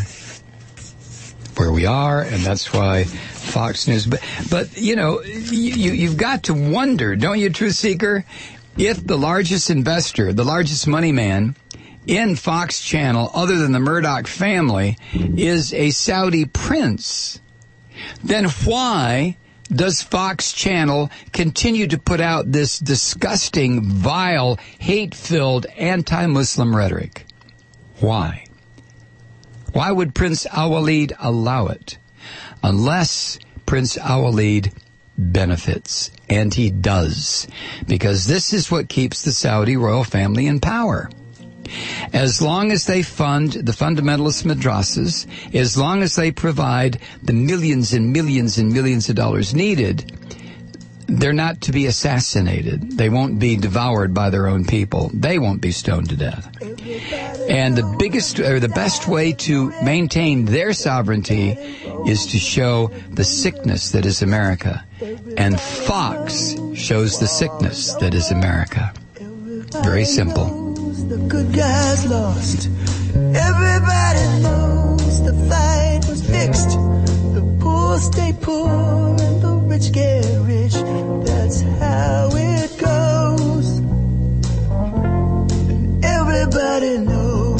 where we are, and that's why Fox News. But, but you know, you, you've got to wonder, don't you, Truth Seeker, if the largest investor, the largest money man in Fox Channel, other than the Murdoch family, is a Saudi prince, then why does Fox Channel continue to put out this disgusting, vile, hate-filled, anti-Muslim rhetoric? Why? Why would Prince Al-Walid allow it? Unless Prince Al-Walid benefits. And he does. Because this is what keeps the Saudi royal family in power. As long as they fund the fundamentalist madrasas, as long as they provide the millions and millions and millions of dollars needed, they're not to be assassinated. They won't be devoured by their own people. They won't be stoned to death. And the biggest or the best way to maintain their sovereignty is to show the sickness that is America. And Fox shows the sickness that is America. Very simple. The good guys lost. Everybody knows the fight was fixed. The poor stay poor and the rich get rich. That's how it goes. And everybody knows.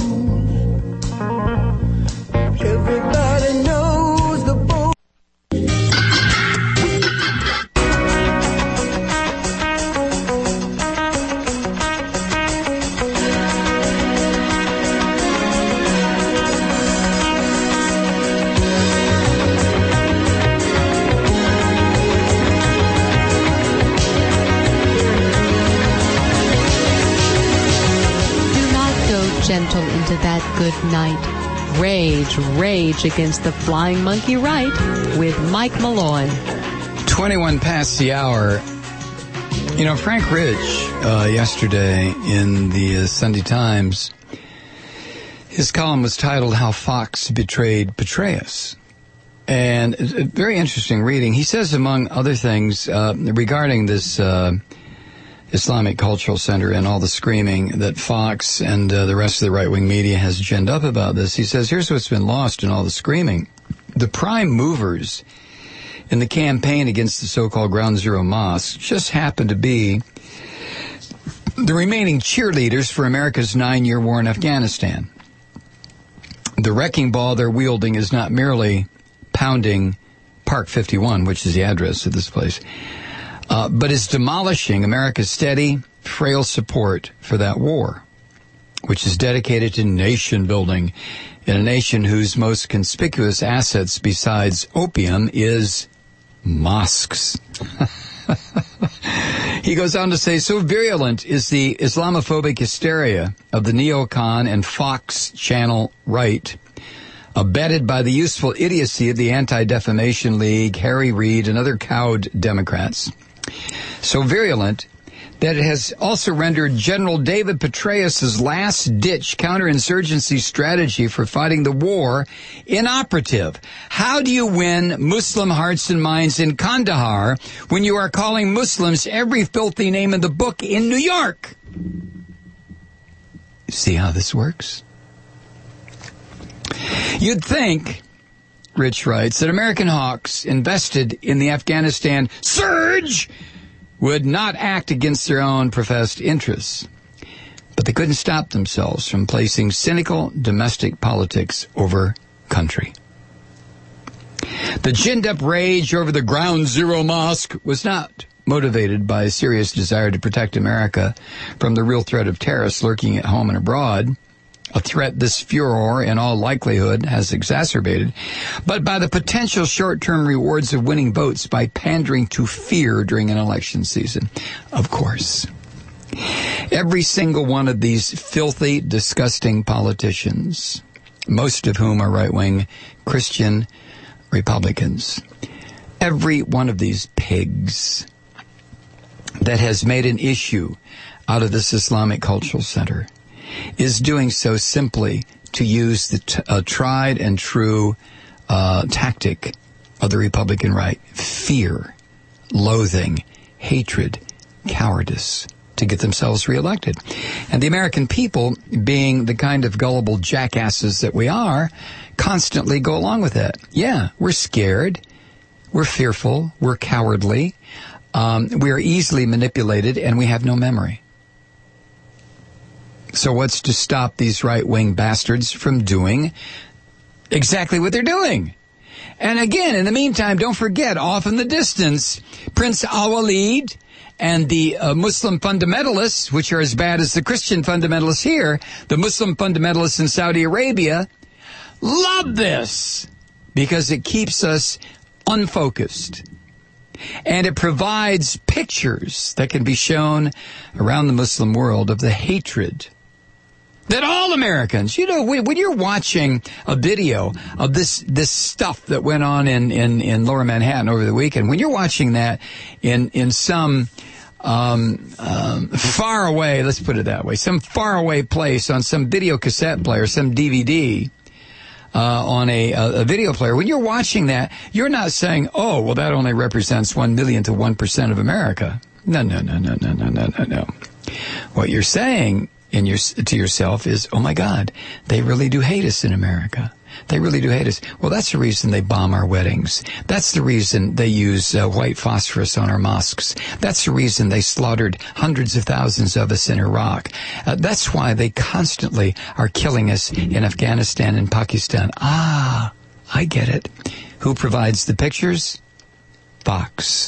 Everybody knows the bull. Gentle into that good night. Rage, rage against the flying monkey right with Mike Malloy. twenty-one past the hour. You know, Frank Rich, uh, yesterday in the uh, Sunday Times, his column was titled How Fox Betrayed Petraeus. And it's a very interesting reading. He says, among other things, uh, regarding this uh, Islamic Cultural Center and all the screaming that Fox and uh, the rest of the right-wing media has ginned up about this, he says, here's what's been lost in all the screaming. The prime movers in the campaign against the so-called Ground Zero mosques just happen to be the remaining cheerleaders for America's nine-year war in Afghanistan. The wrecking ball they're wielding is not merely pounding Park fifty-one, which is the address of this place, Uh, but is demolishing America's steady, frail support for that war. which is dedicated to nation building in a nation whose most conspicuous assets besides opium is mosques. He goes on to say, so virulent is the Islamophobic hysteria of the neocon and Fox channel right, abetted by the useful idiocy of the Anti-Defamation League, Harry Reid, and other cowed Democrats. So virulent that it has also rendered General David Petraeus' last-ditch counterinsurgency strategy for fighting the war inoperative. How do you win Muslim hearts and minds in Kandahar when you are calling Muslims every filthy name in the book in New York? See how this works? You'd think, Rich writes, that American hawks invested in the Afghanistan surge would not act against their own professed interests. But they couldn't stop themselves from placing cynical domestic politics over country. The ginned-up rage over the Ground Zero Mosque was not motivated by a serious desire to protect America from the real threat of terrorists lurking at home and abroad, a threat this furor in all likelihood has exacerbated, but by the potential short-term rewards of winning votes by pandering to fear during an election season. Of course. Every single one of these filthy, disgusting politicians, most of whom are right-wing Christian Republicans, every one of these pigs that has made an issue out of this Islamic Cultural Center is doing so simply to use the t- uh, tried and true uh, tactic of the Republican right: fear, loathing, hatred, cowardice, to get themselves reelected. And the American people, being the kind of gullible jackasses that we are, constantly go along with that. Yeah, we're scared, we're fearful, we're cowardly, um, we are easily manipulated, and we have no memory. So what's to stop these right-wing bastards from doing exactly what they're doing? And again, in the meantime, don't forget, off in the distance, Prince Al-Walid and the uh, Muslim fundamentalists, which are as bad as the Christian fundamentalists here, the Muslim fundamentalists in Saudi Arabia, love this because it keeps us unfocused. And it provides pictures that can be shown around the Muslim world of the hatred that all Americans, you know, when you're watching a video of this this stuff that went on in, in, in Lower Manhattan over the weekend, when you're watching that in, in some um, um, far away, let's put it that way, some far away place on some video cassette player, some D V D, uh, on a, a video player, when you're watching that, you're not saying, oh, well, that only represents one million to one percent of America. No, no, no, no, no, no, no, no, no. What you're saying in your, to yourself is, oh my God, they really do hate us in America. They really do hate us. Well, that's the reason they bomb our weddings. That's the reason they use uh, white phosphorus on our mosques. That's the reason they slaughtered hundreds of thousands of us in Iraq. Uh, that's why they constantly are killing us in Afghanistan and Pakistan. Ah, I get it. Who provides the pictures? Fox.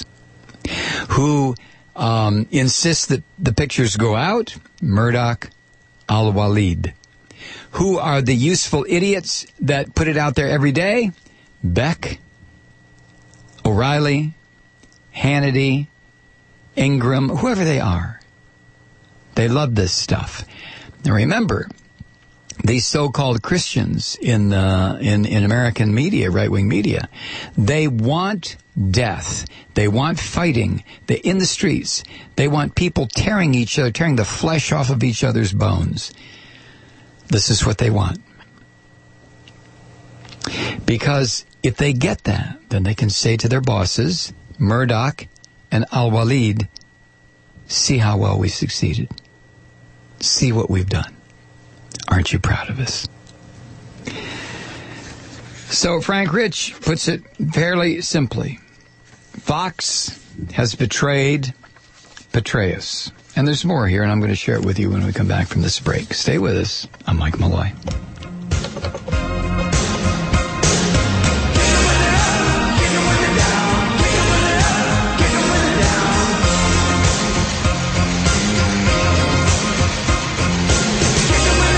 Who um, insists that the pictures go out? Murdoch, Al-Walid. Who are the useful idiots that put it out there every day? Beck, O'Reilly, Hannity, Ingram, whoever they are. They love this stuff. Now remember, these so-called Christians in the in, in American media, right-wing media, they want death. They want fighting. They in the streets. They want people tearing each other, tearing the flesh off of each other's bones. This is what they want. Because if they get that, then they can say to their bosses, Murdoch and Al-Walid, see how well we succeeded. See what we've done. Aren't you proud of us? So Frank Rich puts it fairly simply. Fox has betrayed Petraeus. And there's more here, and I'm going to share it with you when we come back from this break. Stay with us. I'm Mike Malloy. Kick 'em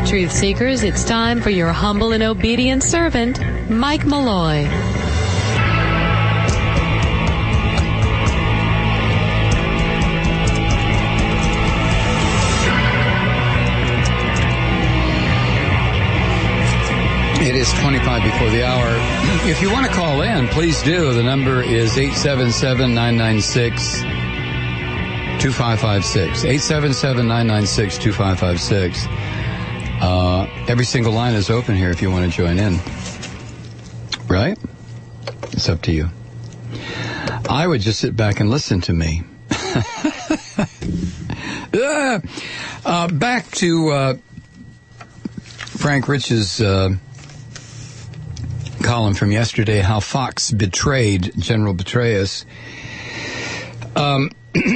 truth seekers, it's time for your humble and obedient servant, Mike Malloy. It is twenty-five before the hour. If you want to call in, please do. The number is eight seven seven, nine nine six, two five five six. eight seven seven, nine nine six, two five five six. Uh, every single line is open here if you want to join in. Right? It's up to you. I would just sit back and listen to me. uh, uh, back to uh, Frank Rich's uh, column from yesterday, how Fox betrayed General Petraeus. Um,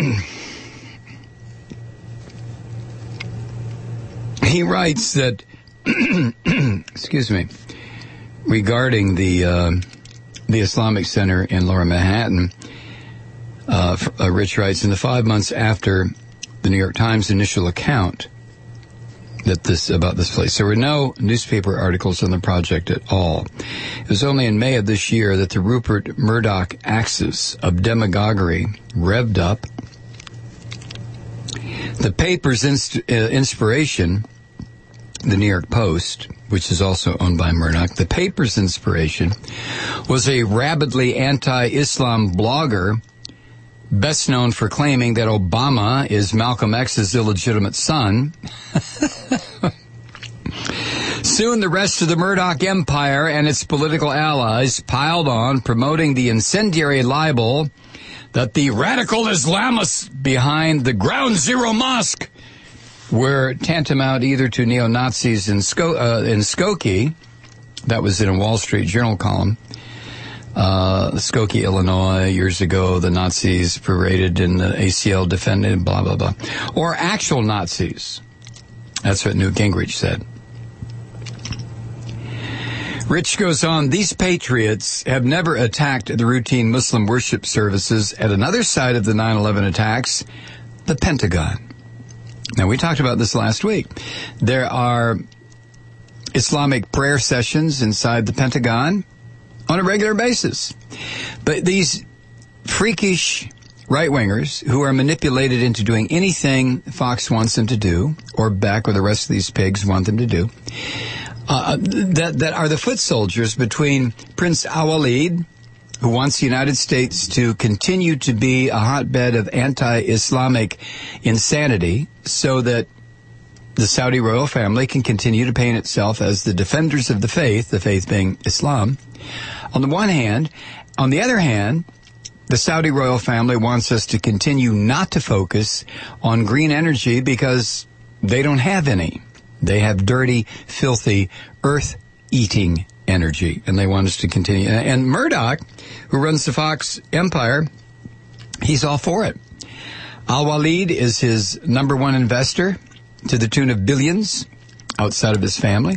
he writes that, excuse me, regarding the uh, the Islamic Center in Lower Manhattan, uh, uh, Rich writes, in the five months after the New York Times initial account that this about this place, there were no newspaper articles on the project at all. It was only in May of this year that the Rupert Murdoch axis of demagoguery revved up. The paper's inst- uh, inspiration, the New York Post, which is also owned by Murdoch, the paper's inspiration was a rabidly anti-Islam blogger best known for claiming that Obama is Malcolm X's illegitimate son. Soon the rest of the Murdoch empire and its political allies piled on, promoting the incendiary libel that the radical Islamists behind the Ground Zero Mosque were tantamount either to neo-Nazis in, Sko- uh, in Skokie. That was in a Wall Street Journal column. Uh, Skokie, Illinois, years ago, the Nazis paraded in the A C L defended, blah, blah, blah. Or actual Nazis. That's what Newt Gingrich said. Rich goes on, these patriots have never attacked the routine Muslim worship services at another site of the nine eleven attacks, the Pentagon. Now, we talked about this last week. There are Islamic prayer sessions inside the Pentagon on a regular basis. But these freakish right-wingers who are manipulated into doing anything Fox wants them to do, or Beck or the rest of these pigs want them to do, uh, that, that are the foot soldiers between Prince Al-Walid, who wants the United States to continue to be a hotbed of anti-Islamic insanity so that the Saudi royal family can continue to paint itself as the defenders of the faith, the faith being Islam, on the one hand. On the other hand, the Saudi royal family wants us to continue not to focus on green energy because they don't have any. They have dirty, filthy, earth-eating energy, and they want us to continue. And Murdoch, who runs the Fox empire, he's all for it. Al-Walid is his number one investor to the tune of billions outside of his family.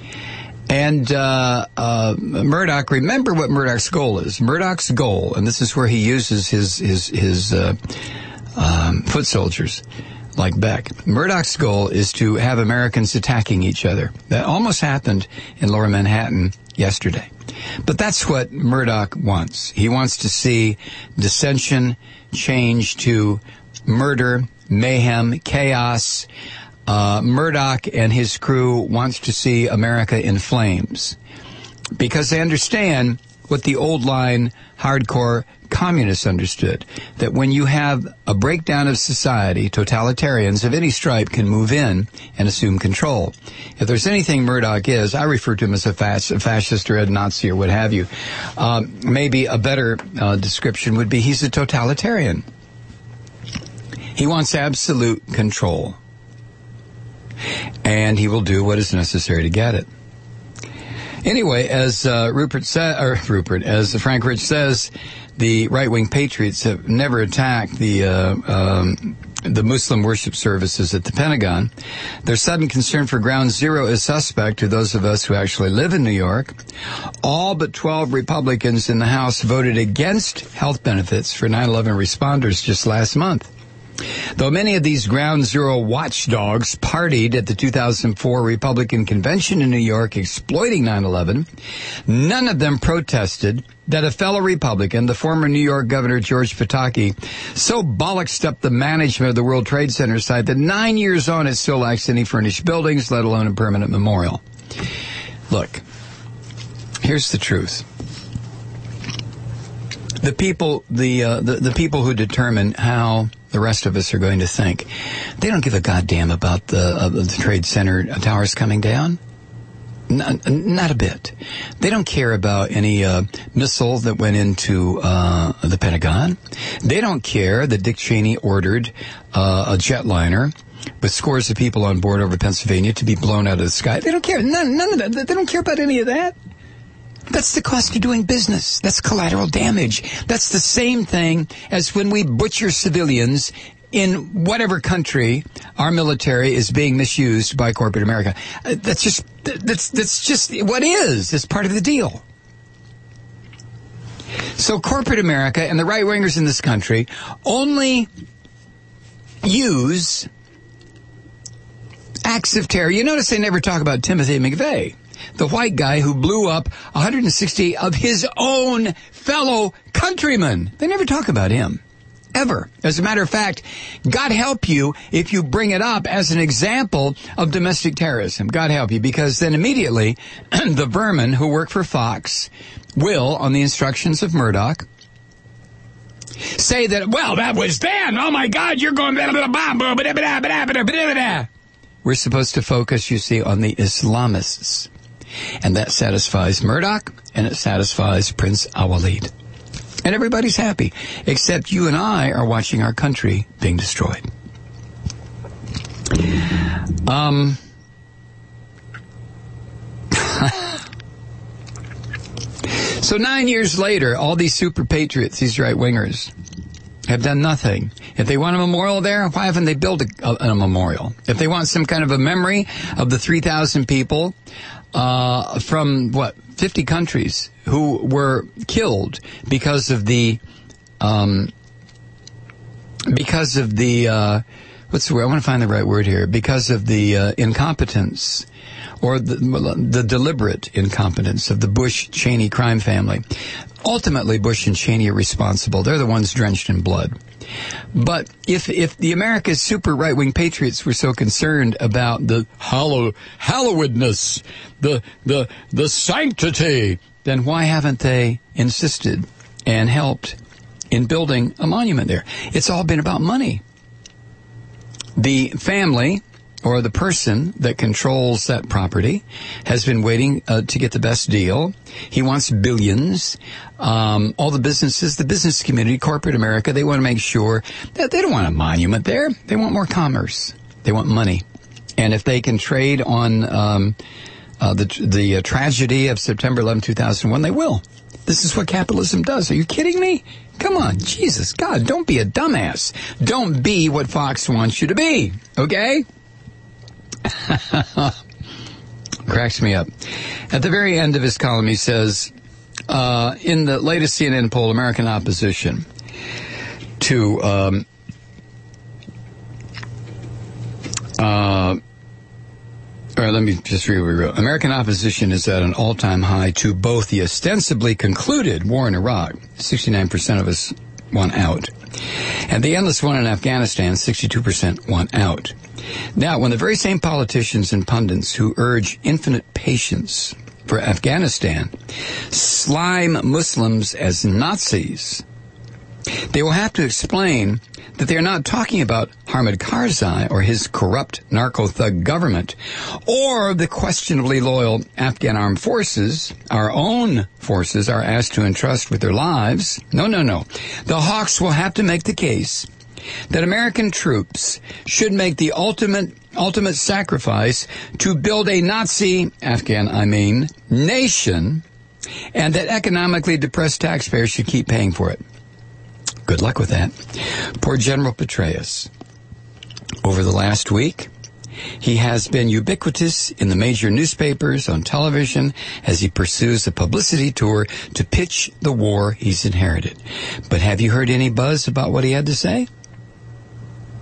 And uh, uh, Murdoch, remember what Murdoch's goal is. Murdoch's goal, and this is where he uses his his his uh, um, foot soldiers like Beck. Murdoch's goal is to have Americans attacking each other. That almost happened in Lower Manhattan yesterday. But that's what Murdoch wants. He wants to see dissension change to murder, mayhem, chaos. Uh, Murdoch and his crew wants to see America in flames because they understand what the old line hardcore communists understood, that when you have a breakdown of society, totalitarians of any stripe can move in and assume control. If there's anything Murdoch is, I refer to him as a, fasc- a fascist or a Nazi or what have you. Um, maybe a better uh, description would be he's a totalitarian. He wants absolute control. And he will do what is necessary to get it. Anyway, as uh, Rupert sa- or Rupert, as Frank Rich says, the right-wing patriots have never attacked the uh, um, the Muslim worship services at the Pentagon. Their sudden concern for Ground Zero is suspect to those of us who actually live in New York. All but twelve Republicans in the House voted against health benefits for nine eleven responders just last month. Though many of these ground zero watchdogs partied at the two thousand four Republican convention in New York exploiting nine eleven, none of them protested that a fellow Republican, the former New York Governor George Pataki, so bollocksed up the management of the World Trade Center site that nine years on it still lacks any furnished buildings, let alone a permanent memorial. Look, here's the truth. The people, the, uh, the, the people who determine how the rest of us are going to think, they don't give a goddamn about the, uh, the Trade Center towers coming down. Not, not a bit. They don't care about any uh, missile that went into uh, the Pentagon. They don't care that Dick Cheney ordered uh, a jetliner with scores of people on board over Pennsylvania to be blown out of the sky. They don't care. None, none of that. They don't care about any of that. That's the cost of doing business. That's collateral damage. That's the same thing as when we butcher civilians in whatever country our military is being misused by corporate America. That's just, that's, that's just what is. It's part of the deal. So corporate America and the right-wingers in this country only use acts of terror. You notice they never talk about Timothy McVeigh, the white guy who blew up one hundred sixty of his own fellow countrymen. They never talk about him. Ever. As a matter of fact, God help you if you bring it up as an example of domestic terrorism. God help you, because then immediately the vermin who work for Fox will, on the instructions of Murdoch, say that, well, that was then. Oh, my God, you're going... Blah, blah, blah, blah, blah, blah, blah, blah, blah, blah. We're supposed to focus, you see, on the Islamists. And that satisfies Murdoch, and it satisfies Prince Al-Walid. And everybody's happy, except you and I are watching our country being destroyed. Um... So nine years later, all these super patriots, these right-wingers, have done nothing. If they want a memorial there, why haven't they built a, a, a memorial? If they want some kind of a memory of the three thousand people uh, from, what, fifty countries who were killed because of the, um, because of the, uh, what's the word? I want to find the right word here. Because of the uh, incompetence or the, the deliberate incompetence of the Bush-Cheney crime family. Ultimately, Bush and Cheney are responsible. They're the ones drenched in blood. But if if the America's super right-wing patriots were so concerned about the hallow, hallowedness, the the the sanctity, then why haven't they insisted and helped in building a monument there? It's all been about money. The family, or the person that controls that property, has been waiting uh, to get the best deal. He wants billions. Um, all the businesses, the business community, corporate America, they want to make sure that they don't want a monument there. They want more commerce. They want money. And if they can trade on um, uh, the the uh, tragedy of September eleventh, two thousand one, they will. This is what capitalism does. Are you kidding me? Come on, Jesus, God, don't be a dumbass. Don't be what Fox wants you to be, okay? Cracks me up. At the very end of his column, he says, uh, in the latest C N N poll, American opposition to um, uh, or let me just read what we wrote. American opposition is at an all-time high to both the ostensibly concluded war in Iraq, sixty-nine percent of us want out, and the endless one in Afghanistan, sixty-two percent want out. Now, when the very same politicians and pundits who urge infinite patience for Afghanistan slime Muslims as Nazis, they will have to explain that they are not talking about Hamid Karzai or his corrupt narco-thug government or the questionably loyal Afghan armed forces our own forces are asked to entrust with their lives. No, no, no. The hawks will have to make the case that American troops should make the ultimate ultimate sacrifice to build a Nazi, Afghan, I mean, nation, and that economically depressed taxpayers should keep paying for it. Good luck with that. Poor General Petraeus. Over the last week, he has been ubiquitous in the major newspapers, on television, as he pursues a publicity tour to pitch the war he's inherited. But have you heard any buzz about what he had to say?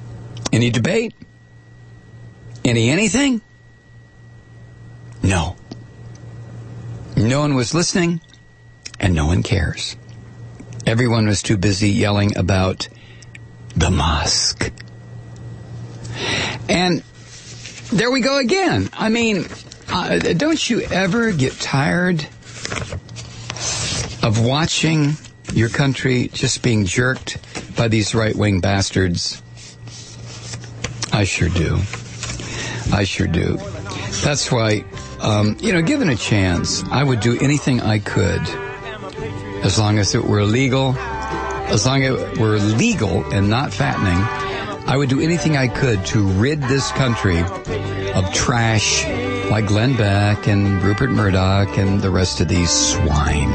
Any debate? Any anything? No. No one was listening, and no one cares. Everyone was too busy yelling about the mosque. And there we go again. I mean, uh, don't you ever get tired of watching your country just being jerked by these right-wing bastards? I sure do. I sure do. That's why, um, you know, given a chance, I would do anything I could, as long as it were legal, as long as it were legal and not fattening, I would do anything I could to rid this country of trash like Glenn Beck and Rupert Murdoch and the rest of these swine.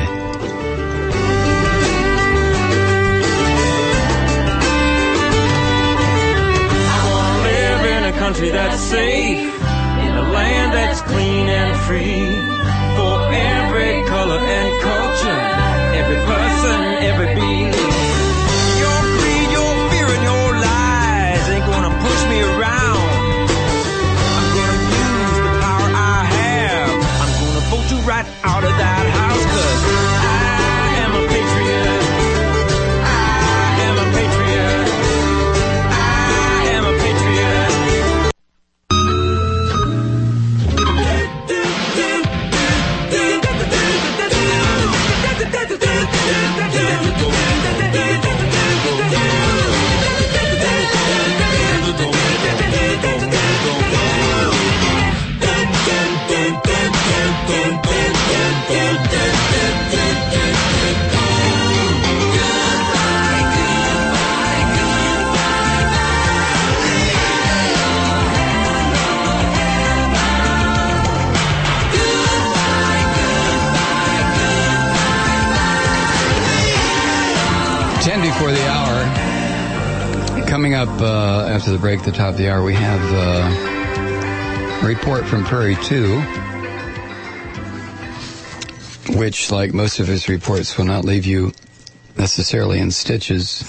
Country that's safe, in a land that's clean and free, for every color and culture, every person, every being. Your greed, your fear, and your lies ain't gonna push me around. I'm gonna use the power I have. I'm gonna vote you right out of that house, 'cause I am a patriot. I am a patriot. I am a patriot. For the hour, coming up uh, after the break at the top of the hour, we have uh, a report from Prairie two, which, like most of his reports, will not leave you necessarily in stitches.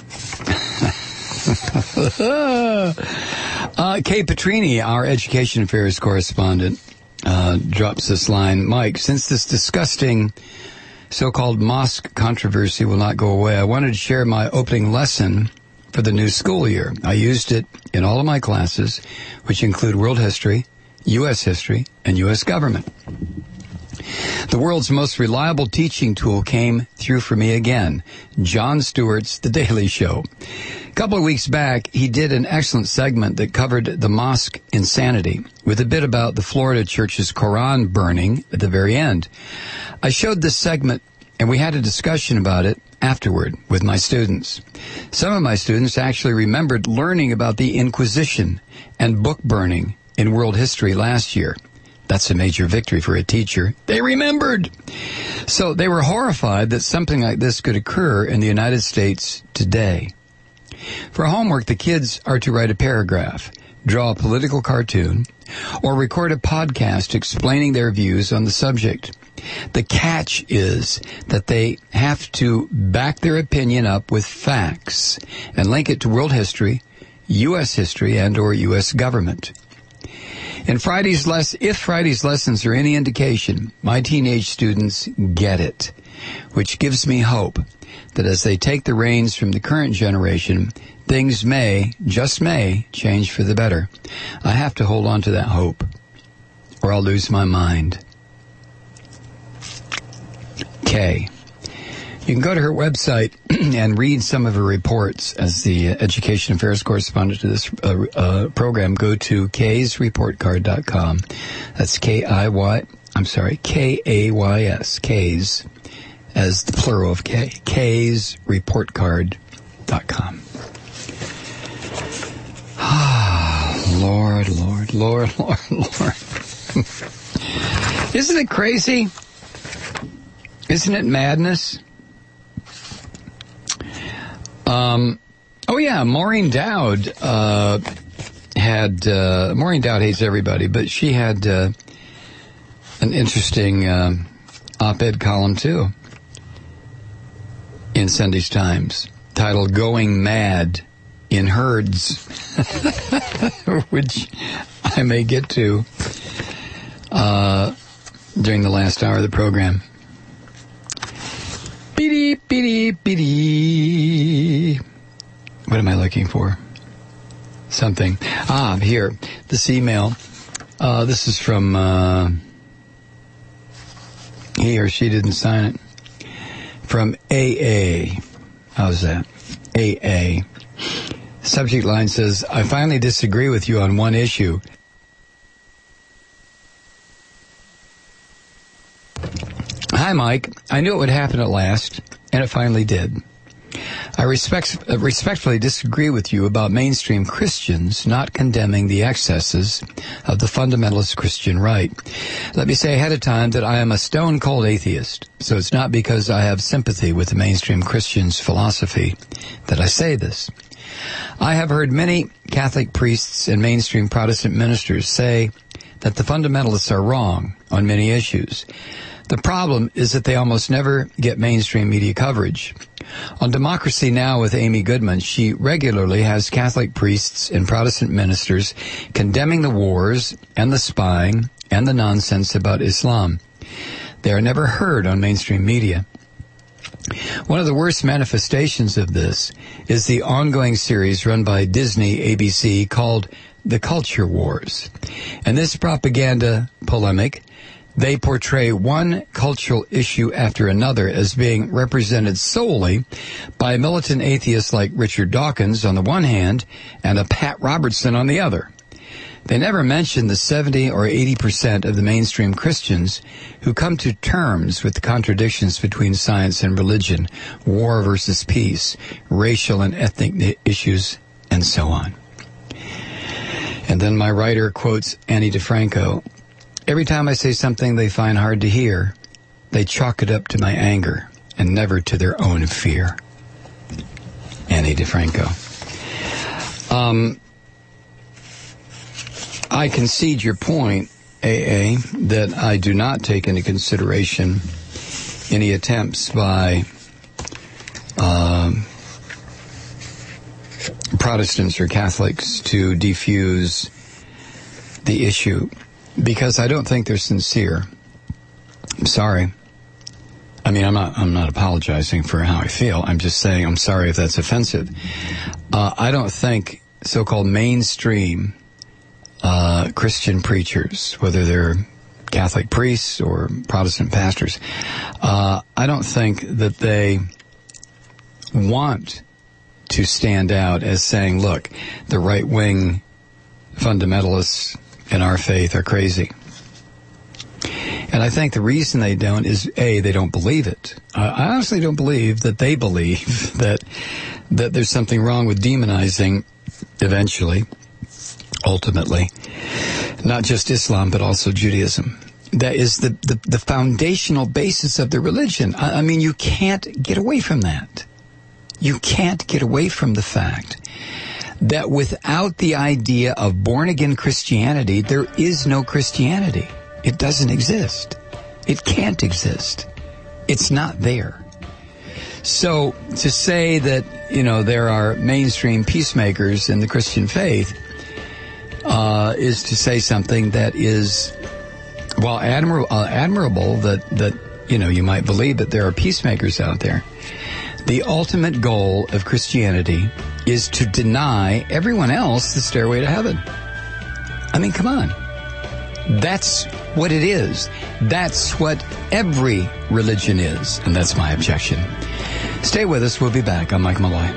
uh, Kay Petrini, our education affairs correspondent, uh, drops this line. Mike, since this disgusting so-called mosque controversy will not go away, I wanted to share my opening lesson for the new school year. I used it in all of my classes, which include world history, U S history, and U S government. The world's most reliable teaching tool came through for me again, Jon Stewart's The Daily Show. A couple of weeks back, he did an excellent segment that covered the mosque insanity, with a bit about the Florida church's Quran burning at the very end. I showed this segment, and we had a discussion about it afterward with my students. Some of my students actually remembered learning about the Inquisition and book burning in world history last year. That's a major victory for a teacher. They remembered! So they were horrified that something like this could occur in the United States today. For homework, the kids are to write a paragraph, draw a political cartoon, or record a podcast explaining their views on the subject. The catch is that they have to back their opinion up with facts and link it to world history, U S history, and or U S government. In Friday's less, if Friday's lessons are any indication, my teenage students get it, which gives me hope that as they take the reins from the current generation, things may, just may, change for the better. I have to hold on to that hope, or I'll lose my mind. Kay. You can go to her website and read some of her reports as the education affairs correspondent to this uh, uh, program. Go to kays report card dot com. That's K I Y, I'm sorry, K A Y S, Kays, as the plural of K, kays report card dot com. Ah, Lord, Lord, Lord, Lord, Lord. Isn't it crazy? Isn't it madness? Um, oh yeah, Maureen Dowd, uh, had, uh, Maureen Dowd hates everybody, but she had, uh, an interesting, uh, op-ed column too in Sunday's Times titled Going Mad in herds, which I may get to uh, during the last hour of the program. Beady, beady, beady. What am I looking for? Something. Ah, here. This email. Uh, this is from, uh, he or she didn't sign it. From A A. How's that? A A. Subject line says, I finally disagree with you on one issue. Hi, Mike. I knew it would happen at last, and it finally did. I respect, uh, respectfully disagree with you about mainstream Christians not condemning the excesses of the fundamentalist Christian right. Let me say ahead of time that I am a stone-cold atheist, so it's not because I have sympathy with the mainstream Christian's philosophy that I say this. I have heard many Catholic priests and mainstream Protestant ministers say that the fundamentalists are wrong on many issues. The problem is that they almost never get mainstream media coverage. On Democracy Now! With Amy Goodman, she regularly has Catholic priests and Protestant ministers condemning the wars and the spying and the nonsense about Islam. They are never heard on mainstream media. One of the worst manifestations of this is the ongoing series run by Disney A B C called The Culture Wars. And this propaganda polemic, they portray one cultural issue after another as being represented solely by militant atheists like Richard Dawkins on the one hand and a Pat Robertson on the other. They never mention the seventy or eighty percent of the mainstream Christians who come to terms with the contradictions between science and religion, war versus peace, racial and ethnic issues, and so on. And then my writer quotes Annie DeFranco. Every time I say something they find hard to hear, they chalk it up to my anger and never to their own fear. Annie DeFranco. Um, I concede your point, A A, that I do not take into consideration any attempts by um, Protestants or Catholics to defuse the issue, because I don't think they're sincere. I'm sorry. I mean, I'm not, I'm not apologizing for how I feel. I'm just saying I'm sorry if that's offensive. Uh, I don't think so-called mainstream uh, Christian preachers, whether they're Catholic priests or Protestant pastors, uh, I don't think that they want to stand out as saying, look, the right-wing fundamentalists in our faith are crazy. And I think the reason they don't is, A, they don't believe it. I honestly don't believe that they believe that that there's something wrong with demonizing, eventually, ultimately, not just Islam, but also Judaism. That is the, the, the foundational basis of the religion. I, I mean, you can't get away from that. You can't get away from the fact that without the idea of born-again Christianity, there is no Christianity. It doesn't exist. It can't exist. It's not there. So to say that, you know, there are mainstream peacemakers in the Christian faith uh, is to say something that is, while admir- uh, admirable that, that, you know, you might believe that there are peacemakers out there, the ultimate goal of Christianity is to deny everyone else the stairway to heaven. I mean, come on. That's what it is. That's what every religion is. And that's my objection. Stay with us. We'll be back. I'm Mike Malloy.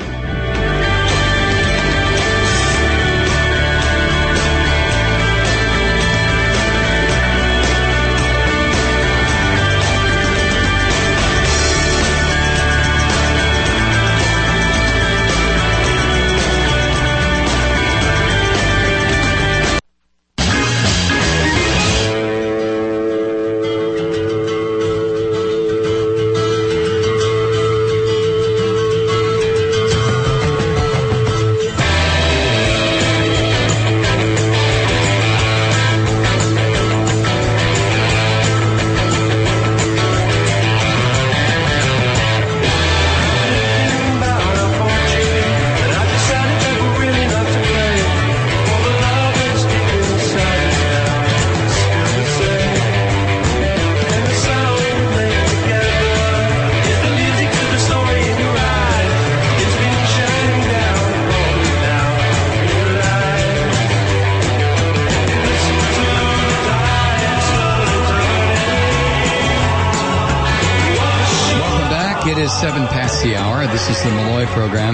past the hour. This is the Malloy program.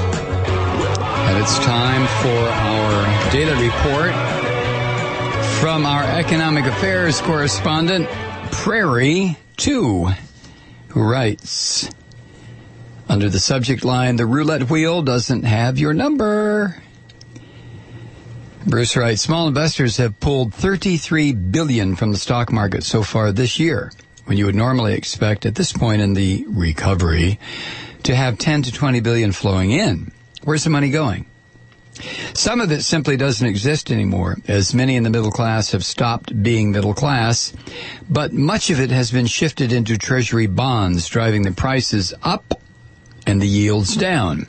And it's time for our daily report from our economic affairs correspondent, Prairie two, who writes, under the subject line, the roulette wheel doesn't have your number. Bruce writes, small investors have pulled thirty-three billion dollars from the stock market so far this year, when you would normally expect at this point in the recovery to have ten to twenty billion dollars flowing in. Where's the money going? Some of it simply doesn't exist anymore, as many in the middle class have stopped being middle class, but much of it has been shifted into Treasury bonds, driving the prices up and the yields down.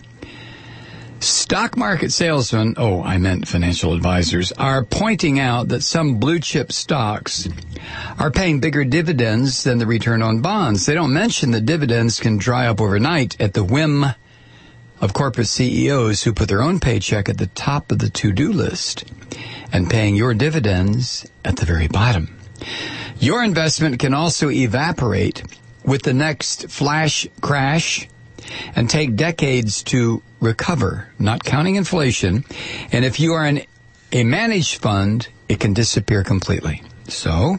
Stock market salesmen, oh, I meant financial advisors, are pointing out that some blue chip stocks are paying bigger dividends than the return on bonds. They don't mention that dividends can dry up overnight at the whim of corporate C E Os who put their own paycheck at the top of the to-do list and paying your dividends at the very bottom. Your investment can also evaporate with the next flash crash and take decades to recover, not counting inflation. And if you are in a managed fund, it can disappear completely. So,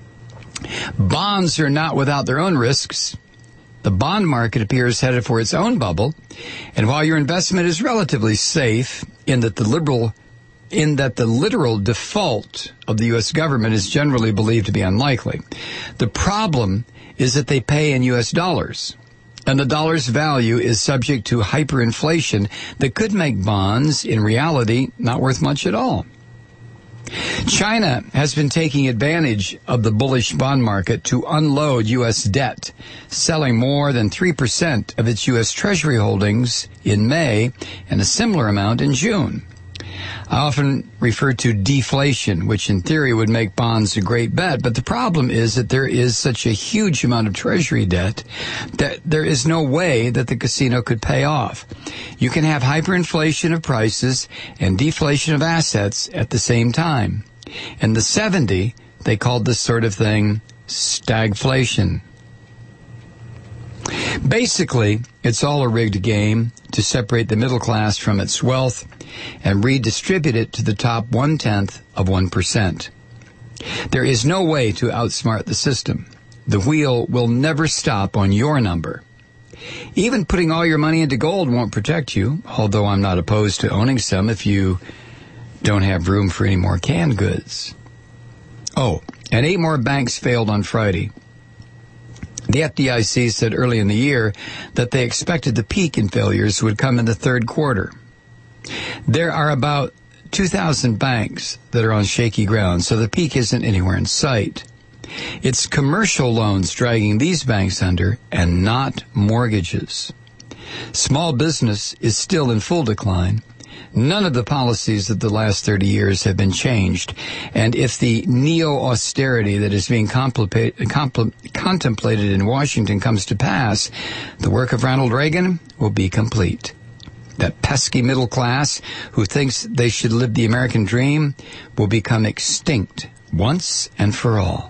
bonds are not without their own risks. The bond market appears headed for its own bubble. And while your investment is relatively safe in that the liberal in that the literal default of the U S government is generally believed to be unlikely, the problem is that they pay in U S dollars. And the dollar's value is subject to hyperinflation that could make bonds, in reality, not worth much at all. China has been taking advantage of the bullish bond market to unload U S debt, selling more than three percent of its U S Treasury holdings in May and a similar amount in June. I often refer to deflation, which in theory would make bonds a great bet, but the problem is that there is such a huge amount of Treasury debt that there is no way that the casino could pay off. You can have hyperinflation of prices and deflation of assets at the same time. In the seventies, they called this sort of thing stagflation. Basically, it's all a rigged game to separate the middle class from its wealth and redistribute it to the top one-tenth of one percent. There is no way to outsmart the system. The wheel will never stop on your number. Even putting all your money into gold won't protect you, although I'm not opposed to owning some if you don't have room for any more canned goods. Oh, and eight more banks failed on Friday. The F D I C said early in the year that they expected the peak in failures would come in the third quarter. There are about two thousand banks that are on shaky ground, so the peak isn't anywhere in sight. It's commercial loans dragging these banks under and not mortgages. Small business is still in full decline. None of the policies of the last thirty years have been changed. And if the neo-austerity that is being contemplated in Washington comes to pass, the work of Ronald Reagan will be complete. That pesky middle class who thinks they should live the American dream will become extinct once and for all.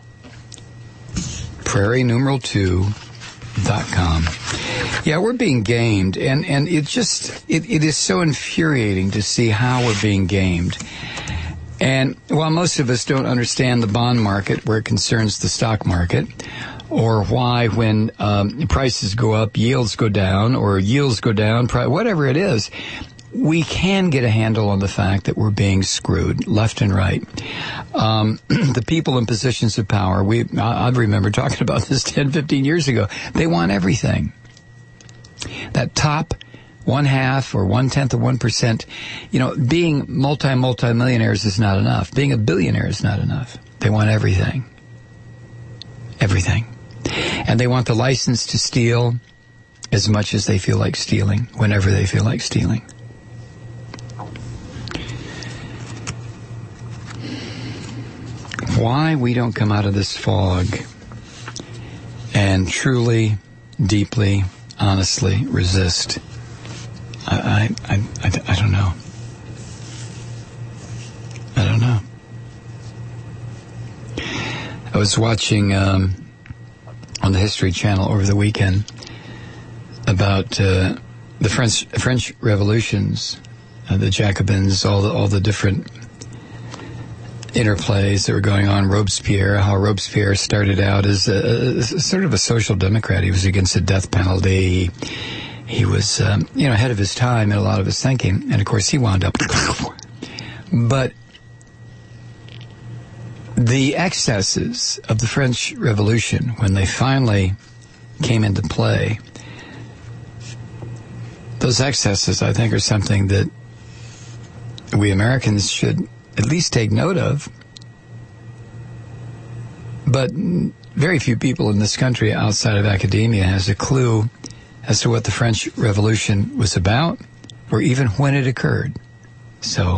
Prairie numeral two. Dot com. Yeah, we're being gamed, and, and it just, it, it is so infuriating to see how we're being gamed. And while most of us don't understand the bond market where it concerns the stock market, or why when um, prices go up, yields go down, or yields go down, whatever it is, we can get a handle on the fact that we're being screwed left and right. Um, the people in positions of power, we, I, I remember talking about this ten, fifteen years ago. They want everything. That top one half or one tenth of one percent, you know, being multi, multi-millionaires is not enough. Being a billionaire is not enough. They want everything. Everything. And they want the license to steal as much as they feel like stealing, whenever they feel like stealing. Why we don't come out of this fog and truly, deeply, honestly resist, I, I, I, I don't know. I don't know. I was watching um, on the History Channel over the weekend a about uh, the French French revolutions, uh, the Jacobins, all the all the different interplays that were going on. Robespierre, how Robespierre started out as a, a, sort of a social democrat. He was against the death penalty. He, he was, um, you know, ahead of his time in a lot of his thinking, and of course he wound up. But the excesses of the French Revolution, when they finally came into play, those excesses, I think, are something that we Americans should at least take note of. But very few people in this country outside of academia has a clue as to what the French Revolution was about, or even when it occurred. So,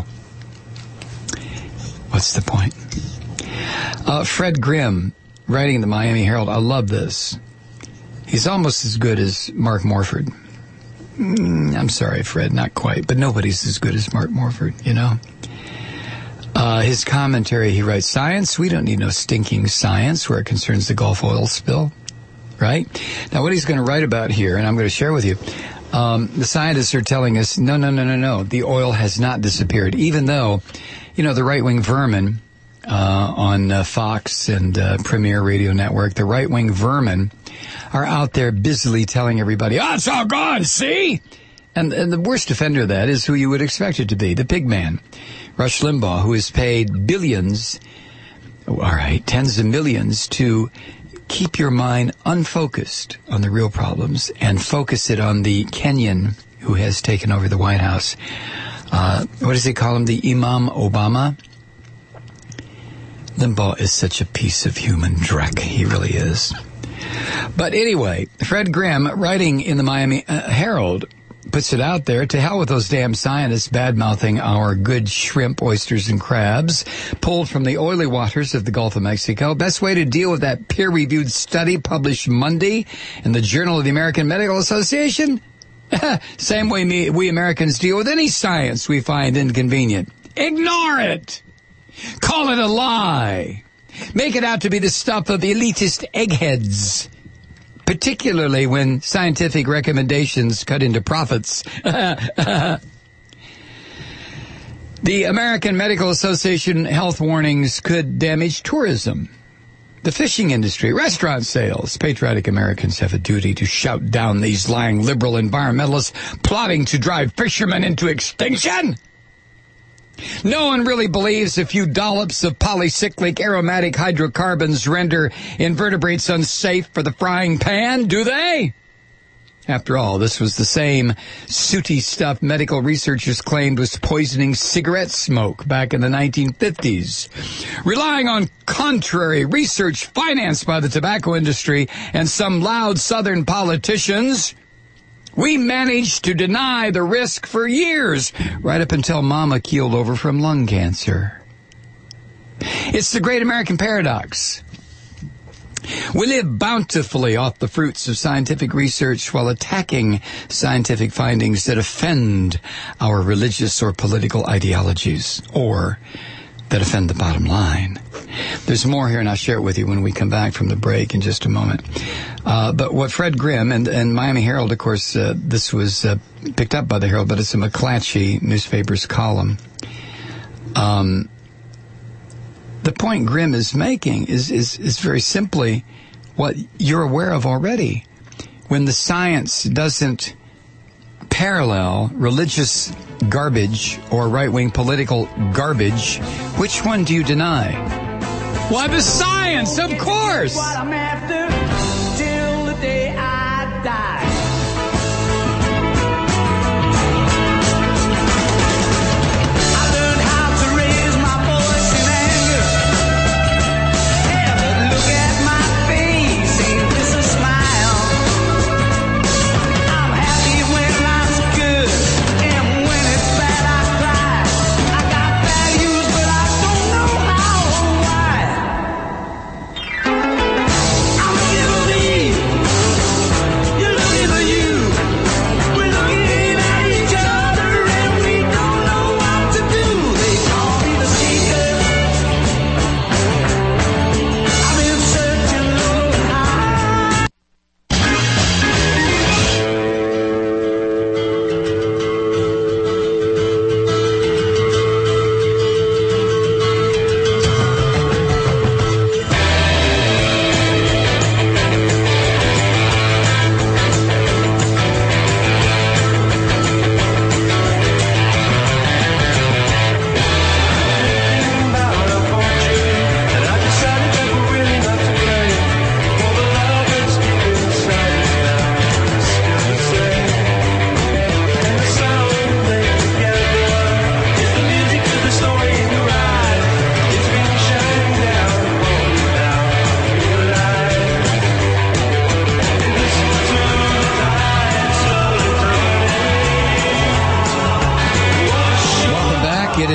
what's the point? Uh, Fred Grimm, writing in the Miami Herald, I love this. He's almost as good as Mark Morford. Mm, I'm sorry, Fred, not quite, but nobody's as good as Mark Morford, you know? Uh, his commentary, he writes, science, we don't need no stinking science where it concerns the Gulf oil spill, right? Now, what he's going to write about here, and I'm going to share with you, um, the scientists are telling us, no, no, no, no, no, the oil has not disappeared, even though, you know, the right-wing vermin uh, on uh, Fox and uh, Premier Radio Network, the right-wing vermin are out there busily telling everybody, oh, it's all gone, see? And, and the worst offender of that is who you would expect it to be, the pig man. Rush Limbaugh, who is paid billions, all right, tens of millions, to keep your mind unfocused on the real problems and focus it on the Kenyan who has taken over the White House. Uh, what does he call him? The Imam Obama? Limbaugh is such a piece of human dreck. He really is. But anyway, Fred Grimm, writing in the Miami uh, Herald, puts it out there, to hell with those damn scientists bad-mouthing our good shrimp, oysters, and crabs pulled from the oily waters of the Gulf of Mexico. Best way to deal with that peer-reviewed study published Monday in the Journal of the American Medical Association? Same way me, we Americans deal with any science we find inconvenient. Ignore it! Call it a lie! Make it out to be the stuff of elitist eggheads. Particularly when scientific recommendations cut into profits. The American Medical Association health warnings could damage tourism, the fishing industry, restaurant sales. Patriotic Americans have a duty to shout down these lying liberal environmentalists plotting to drive fishermen into extinction. No one really believes a few dollops of polycyclic aromatic hydrocarbons render invertebrates unsafe for the frying pan, do they? After all, this was the same sooty stuff medical researchers claimed was poisoning cigarette smoke back in the nineteen fifties. Relying on contrary research financed by the tobacco industry and some loud Southern politicians, we managed to deny the risk for years, right up until Mama keeled over from lung cancer. It's the great American paradox. We live bountifully off the fruits of scientific research while attacking scientific findings that offend our religious or political ideologies, or that offend the bottom line. There's more here, and I'll share it with you when we come back from the break in just a moment. Uh, but what Fred Grimm and, and Miami Herald, of course, uh, this was uh, picked up by the Herald, but it's a McClatchy newspaper's column. Um, the point Grimm is making is, is, is very simply what you're aware of already. When the science doesn't parallel religious garbage or right-wing political garbage, which one do you deny? Why, the science, of course! What I'm after till the day I die. I learned how to raise my voice in anger. Yeah, but look at my face, ain't this a smile? I'm happy when life's good, and when it's bad I cry. I got values, but I don't know how or why.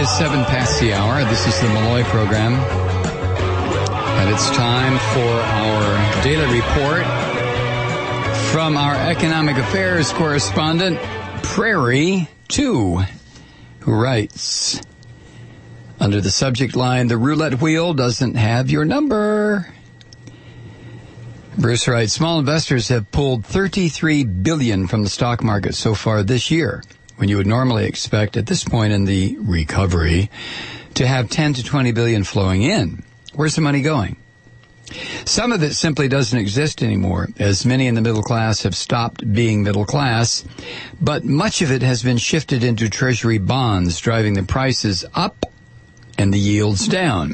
is seven past the hour. This is the Malloy program. And it's time for our daily report from our economic affairs correspondent, Prairie two, who writes, under the subject line, the roulette wheel doesn't have your number. Bruce writes, small investors have pulled thirty-three billion dollars from the stock market so far this year, when you would normally expect at this point in the recovery to have ten to twenty billion dollars flowing in. Where's the money going? Some of it simply doesn't exist anymore, as many in the middle class have stopped being middle class, but much of it has been shifted into Treasury bonds, driving the prices up and the yields down.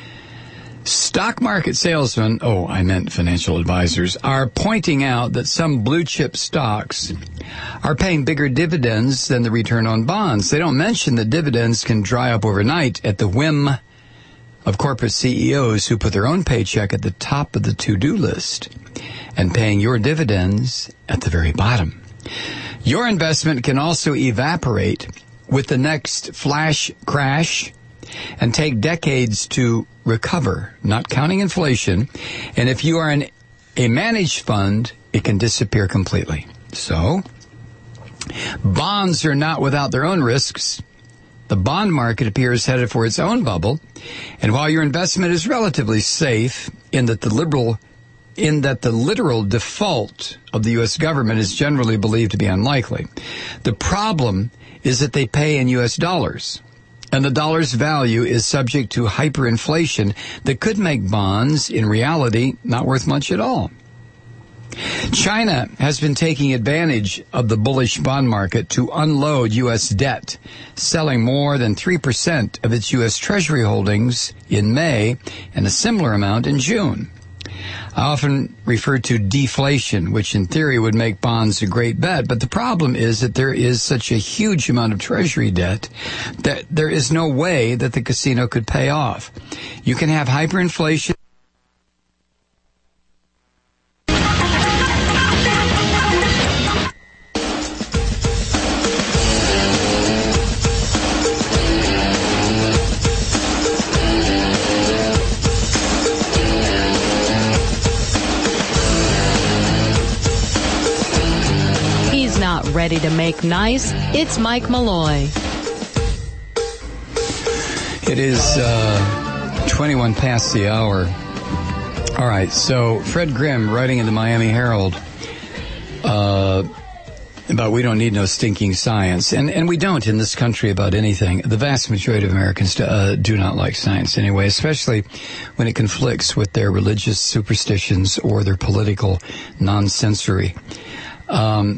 Stock market salesmen, oh, I meant financial advisors, are pointing out that some blue chip stocks are paying bigger dividends than the return on bonds. They don't mention that dividends can dry up overnight at the whim of corporate C E Os who put their own paycheck at the top of the to-do list and paying your dividends at the very bottom. Your investment can also evaporate with the next flash crash and take decades to recover, not counting inflation. And if you are in a managed fund, it can disappear completely. So, bonds are not without their own risks. The bond market appears headed for its own bubble, and while your investment is relatively safe in that the liberal, in that the literal default of the U S government is generally believed to be unlikely, the problem is that they pay in U S dollars, and the dollar's value is subject to hyperinflation that could make bonds, in reality, not worth much at all. China has been taking advantage of the bullish bond market to unload U S debt, selling more than three percent of its U S Treasury holdings in May and a similar amount in June. I often refer to deflation, which in theory would make bonds a great bet, but the problem is that there is such a huge amount of Treasury debt that there is no way that the casino could pay off. You can have hyperinflation. Ready to make nice? It's Mike Malloy. It is uh, twenty-one past the hour. All right, so Fred Grimm writing in the Miami Herald uh, about we don't need no stinking science. And, and we don't in this country about anything. The vast majority of Americans uh, do not like science anyway, especially when it conflicts with their religious superstitions or their political nonsensory. Um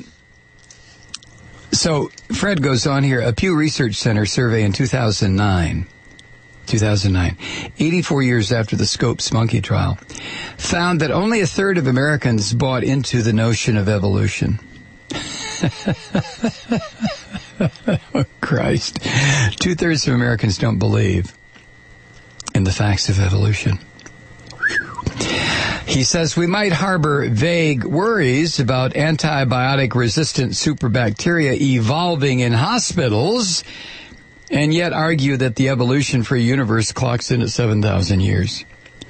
So Fred goes on here, a Pew Research Center survey in two thousand nine, two thousand nine, eighty-four years after the Scopes monkey trial, found that only a third of Americans bought into the notion of evolution. Oh, Christ. Two-thirds of Americans don't believe in the facts of evolution. He says we might harbor vague worries about antibiotic-resistant superbacteria evolving in hospitals and yet argue that the evolution-free universe clocks in at seven thousand years.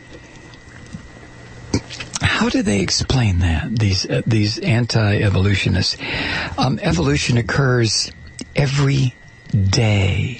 How do they explain that, these uh, these anti-evolutionists? Um, evolution occurs every day,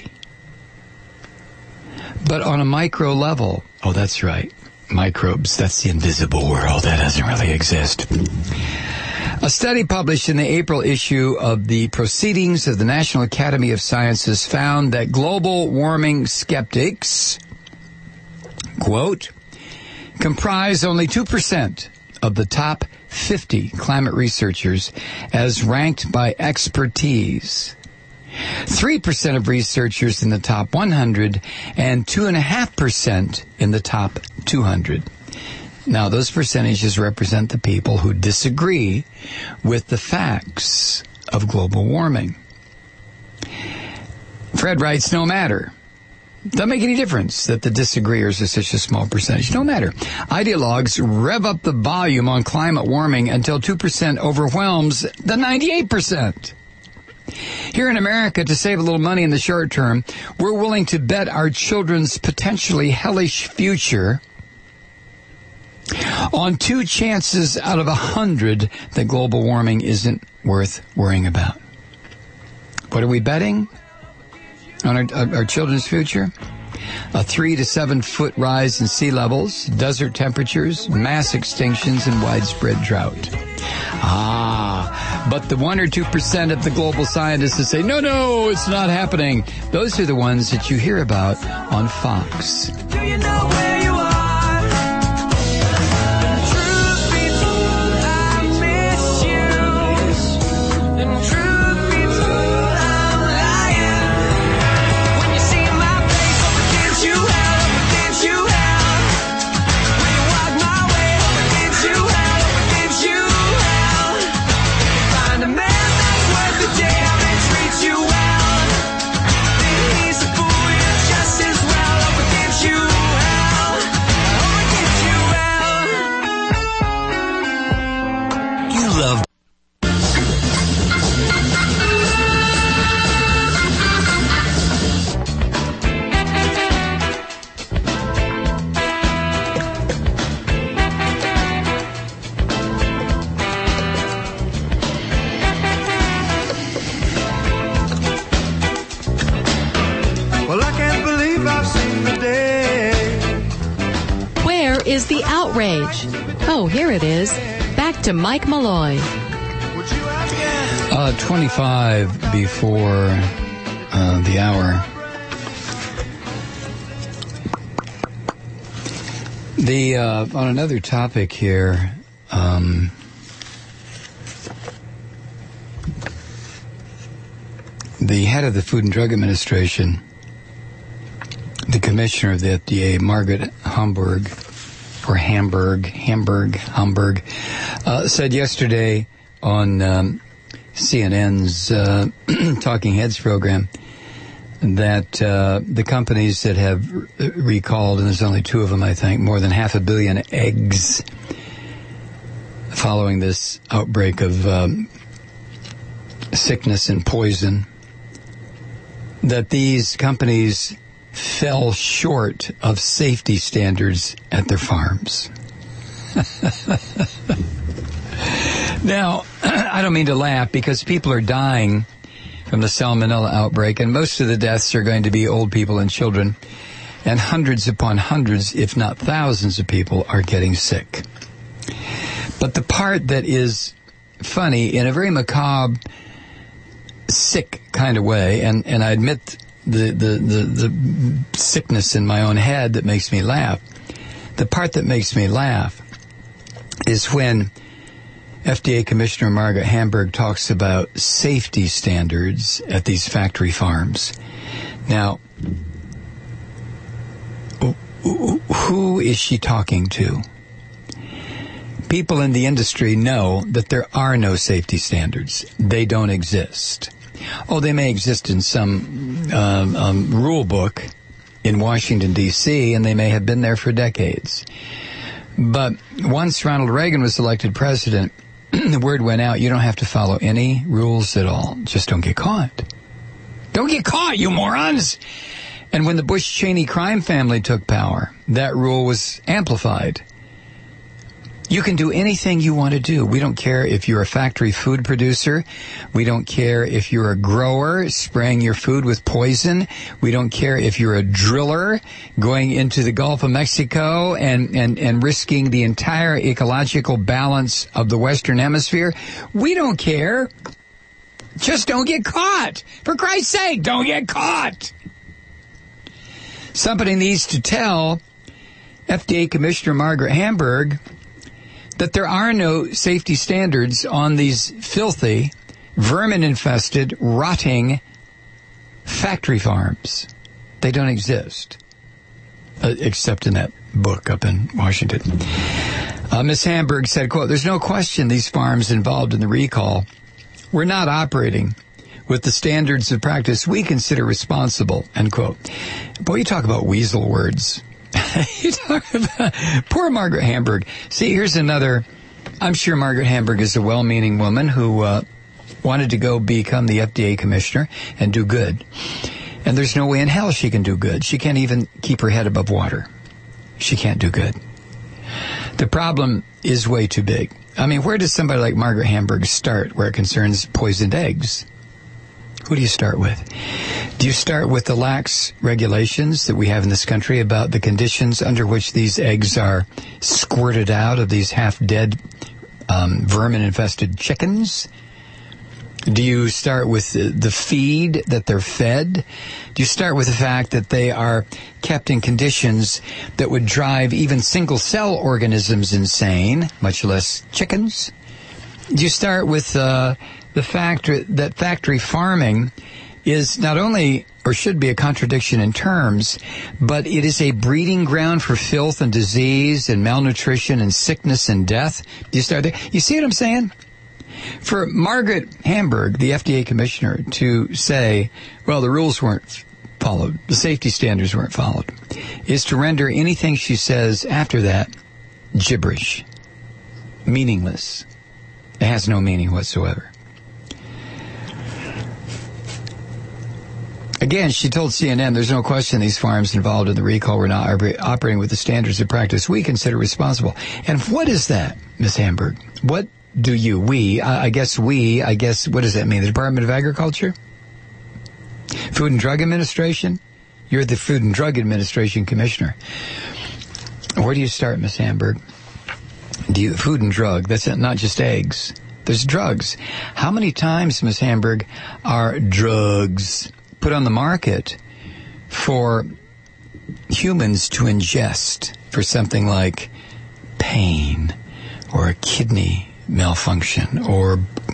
but on a micro level. Oh, that's right. Microbes, that's the invisible world. That doesn't really exist. A study published in the April issue of the Proceedings of the National Academy of Sciences found that global warming skeptics, quote, comprise only two percent of the top fifty climate researchers as ranked by expertise. three percent of researchers in the top one hundred and two point five percent in the top two hundred. Now, those percentages represent the people who disagree with the facts of global warming. Fred writes, no matter. Doesn't make any difference that the disagreeers are such a small percentage. No matter. Ideologues rev up the volume on climate warming until two percent overwhelms the ninety-eight percent. Here in America, to save a little money in the short term, we're willing to bet our children's potentially hellish future on two chances out of a hundred that global warming isn't worth worrying about. What are we betting on our, our children's future? A three to seven foot rise in sea levels, desert temperatures, mass extinctions, and widespread drought. Ah, but the one or two percent of the global scientists that say, no, no, it's not happening, those are the ones that you hear about on Fox. Do you know where you are? And truth be told, I miss you. And truth be told, I'm lying. When you see my face up against you, hell, up against you, hell. When you walk my way, up against you, hell, up against you, hell. Find a man that's worth the day, I may treat you well. Then he's a fool, you're just as well, up against you, hell. Up against you, hell. You love Well, I can't believe I've seen the day. Where is the outrage? Oh, here it is. Back to Mike Malloy. Would you have Uh, twenty-five before uh, the hour. The uh, on another topic here, um, the head of the Food and Drug Administration, the commissioner of the F D A, Margaret Hamburg, or Hamburg, Hamburg, Hamburg, uh, said yesterday on um, C N N's uh, Talking Heads program that uh, the companies that have r- recalled, and there's only two of them, I think, more than half a billion eggs following this outbreak of um, sickness and poison, that these companies fell short of safety standards at their farms. Now, I don't mean to laugh because people are dying from the salmonella outbreak, and most of the deaths are going to be old people and children, and hundreds upon hundreds, if not thousands of people are getting sick. But the part that is funny in a very macabre, sick kind of way, and, and I admit the, the, the, the sickness in my own head that makes me laugh, the part that makes me laugh is when F D A Commissioner Margaret Hamburg talks about safety standards at these factory farms. Now, who is she talking to? People in the industry know that there are no safety standards. They don't exist. Oh, they may exist in some um, um, rule book in Washington, D C, and they may have been there for decades. But once Ronald Reagan was elected president, the word went out, you don't have to follow any rules at all. Just don't get caught. Don't get caught, you morons! And when the Bush-Cheney crime family took power, that rule was amplified. You can do anything you want to do. We don't care if you're a factory food producer. We don't care if you're a grower spraying your food with poison. We don't care if you're a driller going into the Gulf of Mexico and, and, and risking the entire ecological balance of the Western Hemisphere. We don't care. Just don't get caught. For Christ's sake, don't get caught. Somebody needs to tell F D A Commissioner Margaret Hamburg that there are no safety standards on these filthy, vermin-infested, rotting factory farms. They don't exist, uh, except in that book up in Washington. Uh, Miz Hamburg said, quote, "There's no question these farms involved in the recall were not operating with the standards of practice we consider responsible," end quote. Boy, you talk about weasel words. You talk about poor Margaret Hamburg. See, here's another. I'm sure Margaret Hamburg is a well-meaning woman who uh, wanted to go become the F D A commissioner and do good. And there's no way in hell she can do good. She can't even keep her head above water. She can't do good. The problem is way too big. I mean, where does somebody like Margaret Hamburg start where it concerns poisoned eggs? Who do you start with? Do you start with the lax regulations that we have in this country about the conditions under which these eggs are squirted out of these half-dead um, vermin-infested chickens? Do you start with the, the feed that they're fed? Do you start with the fact that they are kept in conditions that would drive even single-cell organisms insane, much less chickens? Do you start with uh, the fact that factory farming is not only, or should be, a contradiction in terms, but it is a breeding ground for filth and disease and malnutrition and sickness and death? Do you start there? You see what I'm saying? For Margaret Hamburg, the F D A commissioner, to say, well, the rules weren't followed, the safety standards weren't followed, is to render anything she says after that gibberish, meaningless. It has no meaning whatsoever. Again, she told C N N, there's no question these farms involved in the recall were not operating with the standards of practice we consider responsible. And what is that, Miz Hamburg? What do you, we, I, I guess we, I guess, what does that mean? The Department of Agriculture? Food and Drug Administration? You're the Food and Drug Administration Commissioner. Where do you start, Miz Hamburg? Do you, food and drug, that's not just eggs. There's drugs. How many times, Miz Hamburg, are drugs put on the market for humans to ingest for something like pain or a kidney malfunction, or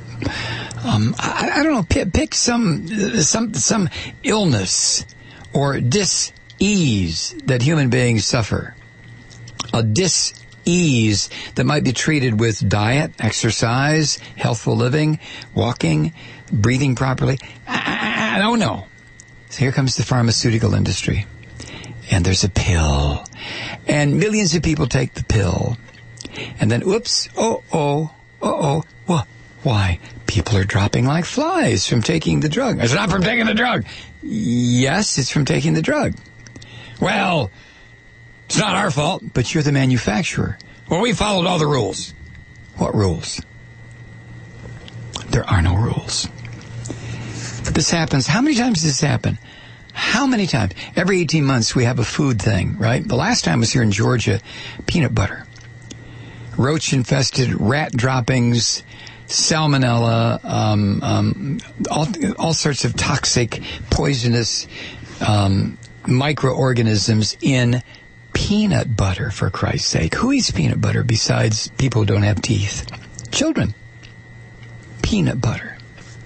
um, I, I don't know. Pick, pick some some some illness or dis-ease that human beings suffer. A dis-ease that might be treated with diet, exercise, healthful living, walking, breathing properly. I, I don't know. So here comes the pharmaceutical industry, and there's a pill, and millions of people take the pill, and then oops, oh oh. Uh-oh. Well, why? People are dropping like flies from taking the drug. It's not from taking the drug. Yes, it's from taking the drug. Well, it's not our fault, but you're the manufacturer. Well, we followed all the rules. What rules? There are no rules. This happens. How many times does this happen? How many times? Every eighteen months we have a food thing, right? The last time was here in Georgia, peanut butter. Roach-infested rat droppings, salmonella, um, um, all, all sorts of toxic, poisonous um, microorganisms in peanut butter, for Christ's sake. Who eats peanut butter besides people who don't have teeth? Children. Peanut butter.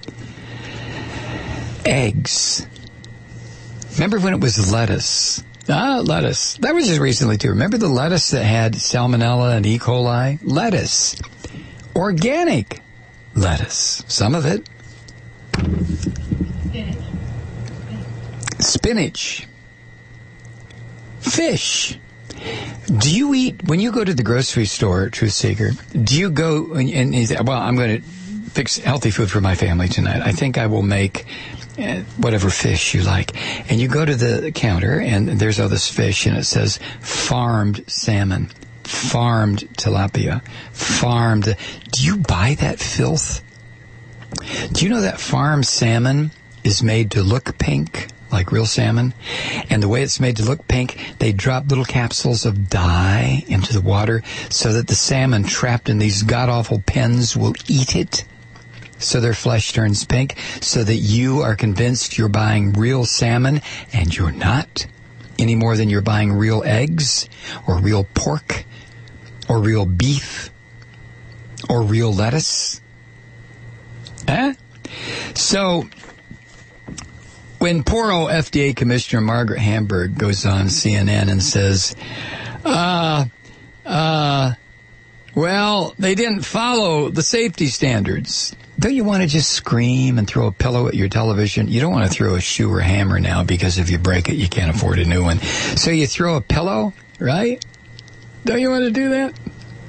Eggs. Remember when it was lettuce? Ah, lettuce. That was just recently, too. Remember the lettuce that had salmonella and E. coli? Lettuce. Organic lettuce. Some of it. Spinach. Fish. Do you eat, when you go to the grocery store, Truth Seeker, do you go and, and you say, well, I'm going to fix healthy food for my family tonight. I think I will make uh, whatever fish you like. And you go to the counter, and there's all this fish, and it says farmed salmon, farmed tilapia, farmed. Do you buy that filth? Do you know that farmed salmon is made to look pink, like real salmon? And the way it's made to look pink, they drop little capsules of dye into the water so that the salmon trapped in these god-awful pens will eat it, so their flesh turns pink, so that you are convinced you're buying real salmon, and you're not, any more than you're buying real eggs, or real pork, or real beef, or real lettuce. Eh? So, when poor old F D A Commissioner Margaret Hamburg goes on C N N and says, uh, uh, well, they didn't follow the safety standards. Don't you want to just scream and throw a pillow at your television? You don't want to throw a shoe or hammer now because if you break it, you can't afford a new one. So you throw a pillow, right? Don't you want to do that?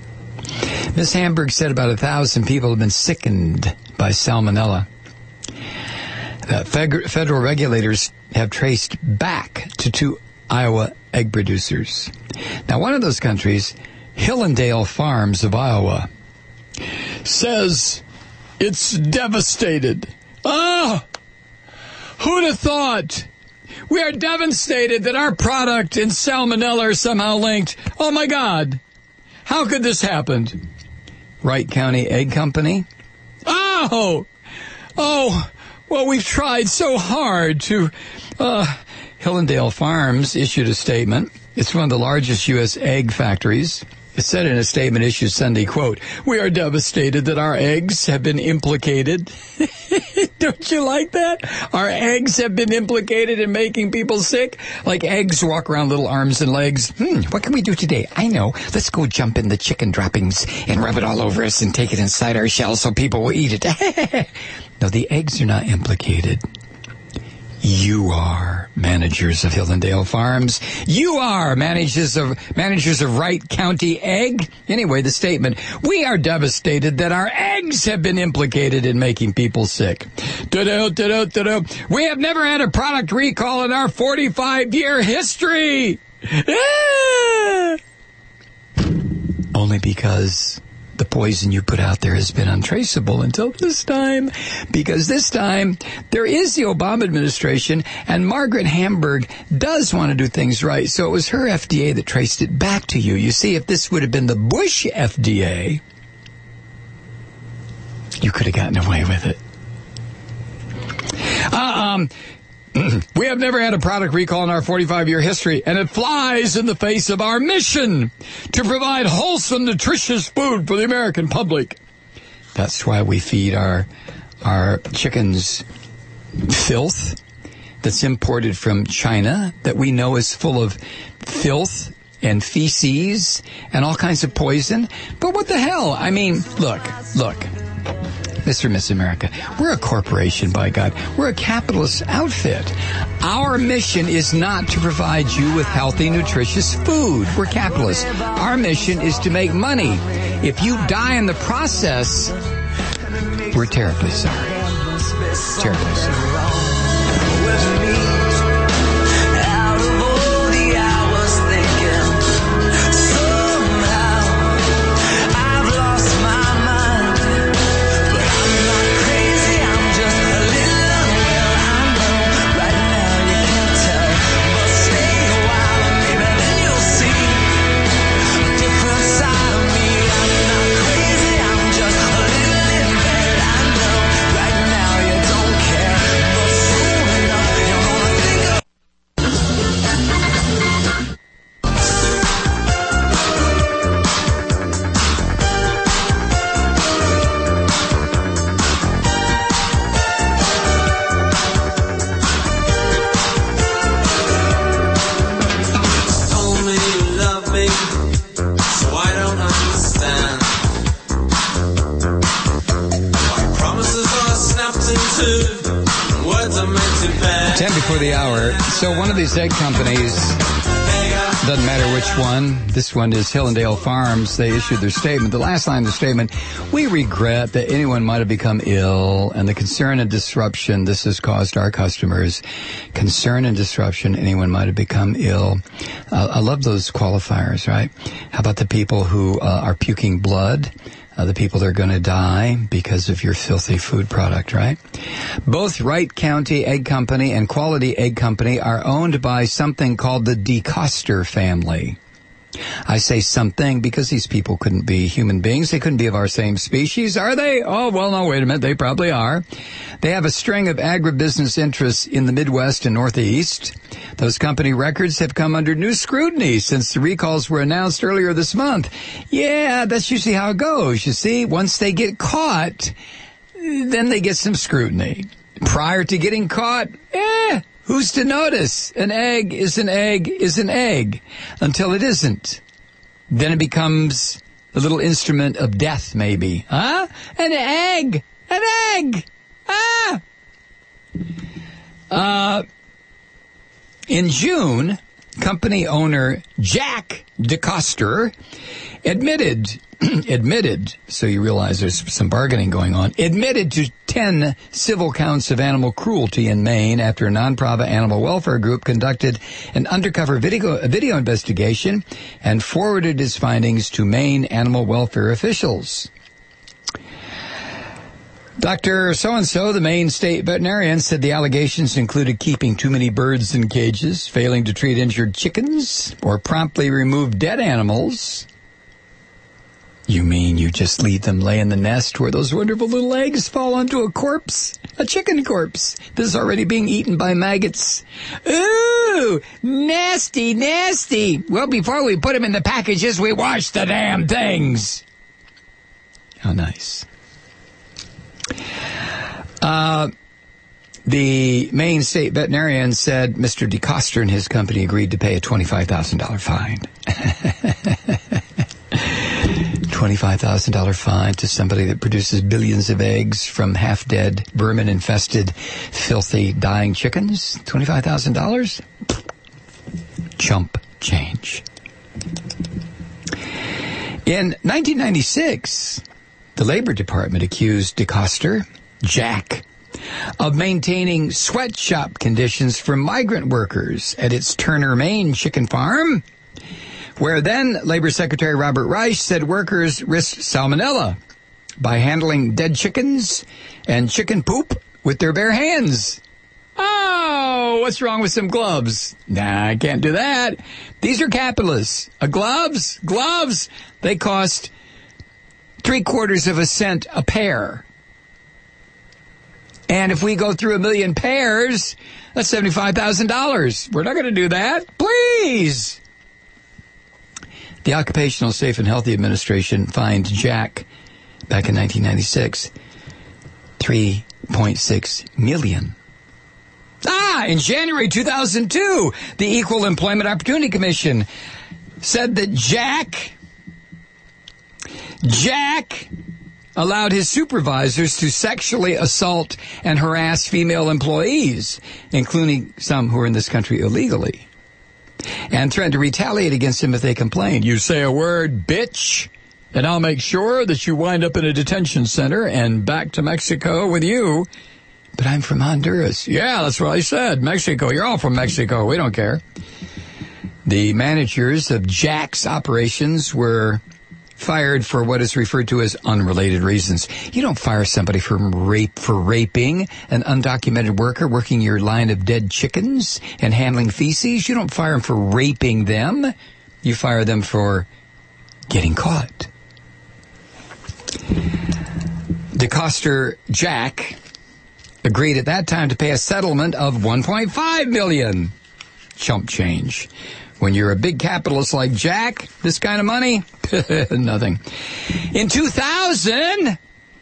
Miz Hamburg said about a thousand people have been sickened by salmonella. Uh, fed- federal regulators have traced back to two Iowa egg producers. Now, one of those countries, Hillendale Farms of Iowa, says it's devastated. Ah! Who'd have thought? We are devastated that our product and salmonella are somehow linked. Oh, my God. How could this happen? Wright County Egg Company? Oh! Oh, well, we've tried so hard to... Uh, Hillendale Farms issued a statement. It's one of the largest U S egg factories. It said in a statement issued Sunday, quote, "We are devastated that our eggs have been implicated." Don't you like that? Our eggs have been implicated in making people sick. Like eggs walk around little arms and legs. Hmm, what can we do today? I know. Let's go jump in the chicken droppings and rub it all over us and take it inside our shell so people will eat it. No, the eggs are not implicated. You are managers of Hillendale Farms. You are managers of managers of Wright County Egg. Anyway, the statement, "We are devastated that our eggs have been implicated in making people sick. Da-do, da-do, da-do. We have never had a product recall in our forty-five year history." Ah! Only because the poison you put out there has been untraceable until this time. Because this time, there is the Obama administration, and Margaret Hamburg does want to do things right. So it was her F D A that traced it back to you. You see, if this would have been the Bush F D A, you could have gotten away with it. Uh, um... We have never had a product recall in our forty-five year history, and it flies in the face of our mission to provide wholesome, nutritious food for the American public. That's why we feed our our chickens filth that's imported from China that we know is full of filth and feces and all kinds of poison. But what the hell? I mean, look, look. Mister and Miss America, we're a corporation, by God. We're a capitalist outfit. Our mission is not to provide you with healthy, nutritious food. We're capitalists. Our mission is to make money. If you die in the process, we're terribly sorry. Terribly sorry. ten before the hour. So one of these egg companies, doesn't matter which one, this one is Hillendale Farms, they issued their statement. The last line of the statement, "We regret that anyone might have become ill and the concern and disruption this has caused our customers. Concern and disruption, anyone might have become ill." Uh, I love those qualifiers, right? How about the people who uh, are puking blood? Uh, the people that are going to die because of your filthy food product, right? Both Wright County Egg Company and Quality Egg Company are owned by something called the DeCoster family. I say something because these people couldn't be human beings. They couldn't be of our same species, are they? Oh, well, no, wait a minute. They probably are. They have a string of agribusiness interests in the Midwest and Northeast. Those company records have come under new scrutiny since the recalls were announced earlier this month. Yeah, that's usually how it goes. You see, once they get caught, then they get some scrutiny. Prior to getting caught, eh, who's to notice? An egg is an egg is an egg until it isn't. Then it becomes a little instrument of death, maybe. Huh? An egg! An egg! Ah! Uh, in June, company owner Jack DeCoster admitted admitted, so you realize there's some bargaining going on, admitted to ten civil counts of animal cruelty in Maine after a non-profit animal welfare group conducted an undercover video, video investigation and forwarded its findings to Maine animal welfare officials. Doctor So-and-so, the Maine state veterinarian, said the allegations included keeping too many birds in cages, failing to treat injured chickens, or promptly remove dead animals. You mean you just leave them lay in the nest where those wonderful little eggs fall onto a corpse? A chicken corpse that is already being eaten by maggots. Ooh, nasty, nasty. Well, before we put them in the packages, we wash the damn things. How nice. Uh, the Maine state veterinarian said Mister DeCoster and his company agreed to pay a twenty-five thousand dollars fine. twenty-five thousand dollars fine to somebody that produces billions of eggs from half-dead, vermin-infested, filthy, dying chickens? twenty-five thousand dollars? Chump change. In nineteen ninety-six... the Labor Department accused DeCoster, Jack, of maintaining sweatshop conditions for migrant workers at its Turner, Maine chicken farm, where then Labor Secretary Robert Reich said workers risked salmonella by handling dead chickens and chicken poop with their bare hands. Oh, what's wrong with some gloves? Nah, I can't do that. These are capitalists. Uh, gloves? Gloves? They cost three quarters of a cent a pair. And if we go through a million pairs, that's seventy-five thousand dollars. We're not going to do that. Please. The Occupational Safe and Healthy Administration fined Jack back in nineteen ninety-six three point six million dollars. Ah, in January two thousand two, the Equal Employment Opportunity Commission said that Jack Jack allowed his supervisors to sexually assault and harass female employees, including some who are in this country illegally, and threatened to retaliate against him if they complained. You say a word, bitch, and I'll make sure that you wind up in a detention center and back to Mexico with you. But I'm from Honduras. Yeah, that's what I said. Mexico. You're all from Mexico. We don't care. The managers of Jack's operations were fired for what is referred to as unrelated reasons. You don't fire somebody for rape for raping an undocumented worker working your line of dead chickens and handling feces. You don't fire them for raping them. You fire them for getting caught. DeCoster Jack agreed at that time to pay a settlement of one point five million dollars. Chump change. When you're a big capitalist like Jack, this kind of money, nothing. In two thousand,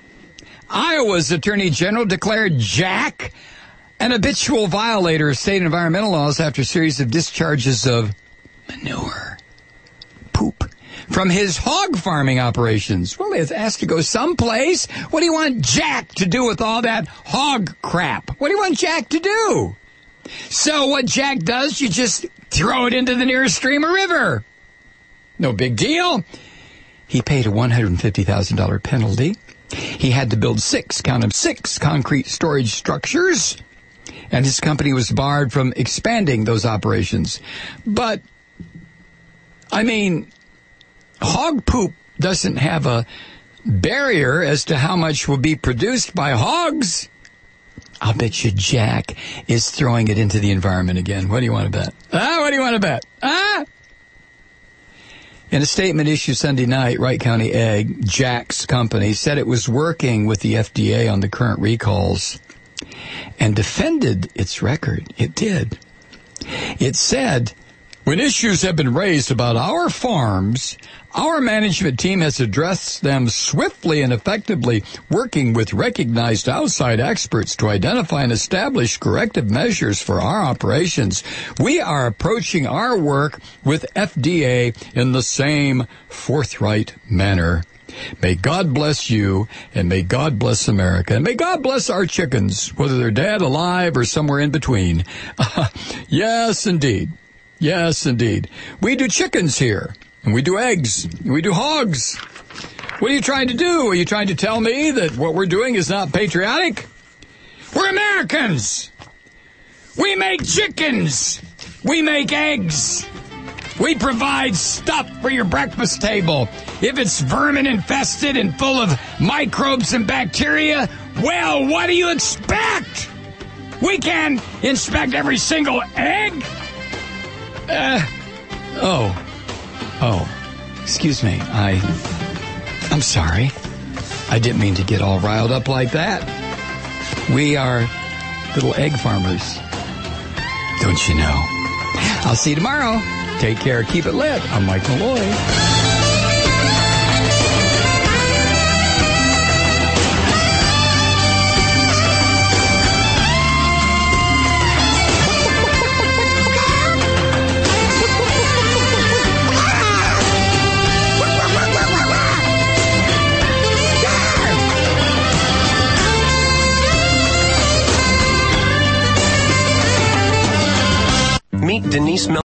Iowa's Attorney General declared Jack an habitual violator of state environmental laws after a series of discharges of manure, poop, from his hog farming operations. Well, he was asked to go someplace. What do you want Jack to do with all that hog crap? What do you want Jack to do? So what Jack does, you just throw it into the nearest stream or river. No big deal. He paid a one hundred fifty thousand dollars penalty. He had to build six, count them, six concrete storage structures, and his company was barred from expanding those operations. But, I mean, hog poop doesn't have a barrier as to how much will be produced by hogs. I'll bet you Jack is throwing it into the environment again. What do you want to bet? Ah, what do you want to bet? Ah! In a statement issued Sunday night, Wright County Egg, Jack's company, said it was working with the F D A on the current recalls and defended its record. It did. It said, when issues have been raised about our farms, our management team has addressed them swiftly and effectively, working with recognized outside experts to identify and establish corrective measures for our operations. We are approaching our work with F D A in the same forthright manner. May God bless you, and may God bless America, and may God bless our chickens, whether they're dead, alive, or somewhere in between. Uh, yes, indeed. Yes, indeed. We do chickens here, and we do eggs, and we do hogs. What are you trying to do? Are you trying to tell me that what we're doing is not patriotic? We're Americans. We make chickens. We make eggs. We provide stuff for your breakfast table. If it's vermin infested and full of microbes and bacteria, well, what do you expect? We can inspect every single egg. Uh, oh. Oh. Excuse me. I... I'm sorry. I didn't mean to get all riled up like that. We are little egg farmers. Don't you know? I'll see you tomorrow. Take care. Keep it lit. I'm Mike Malloy. Meet Denise Miller.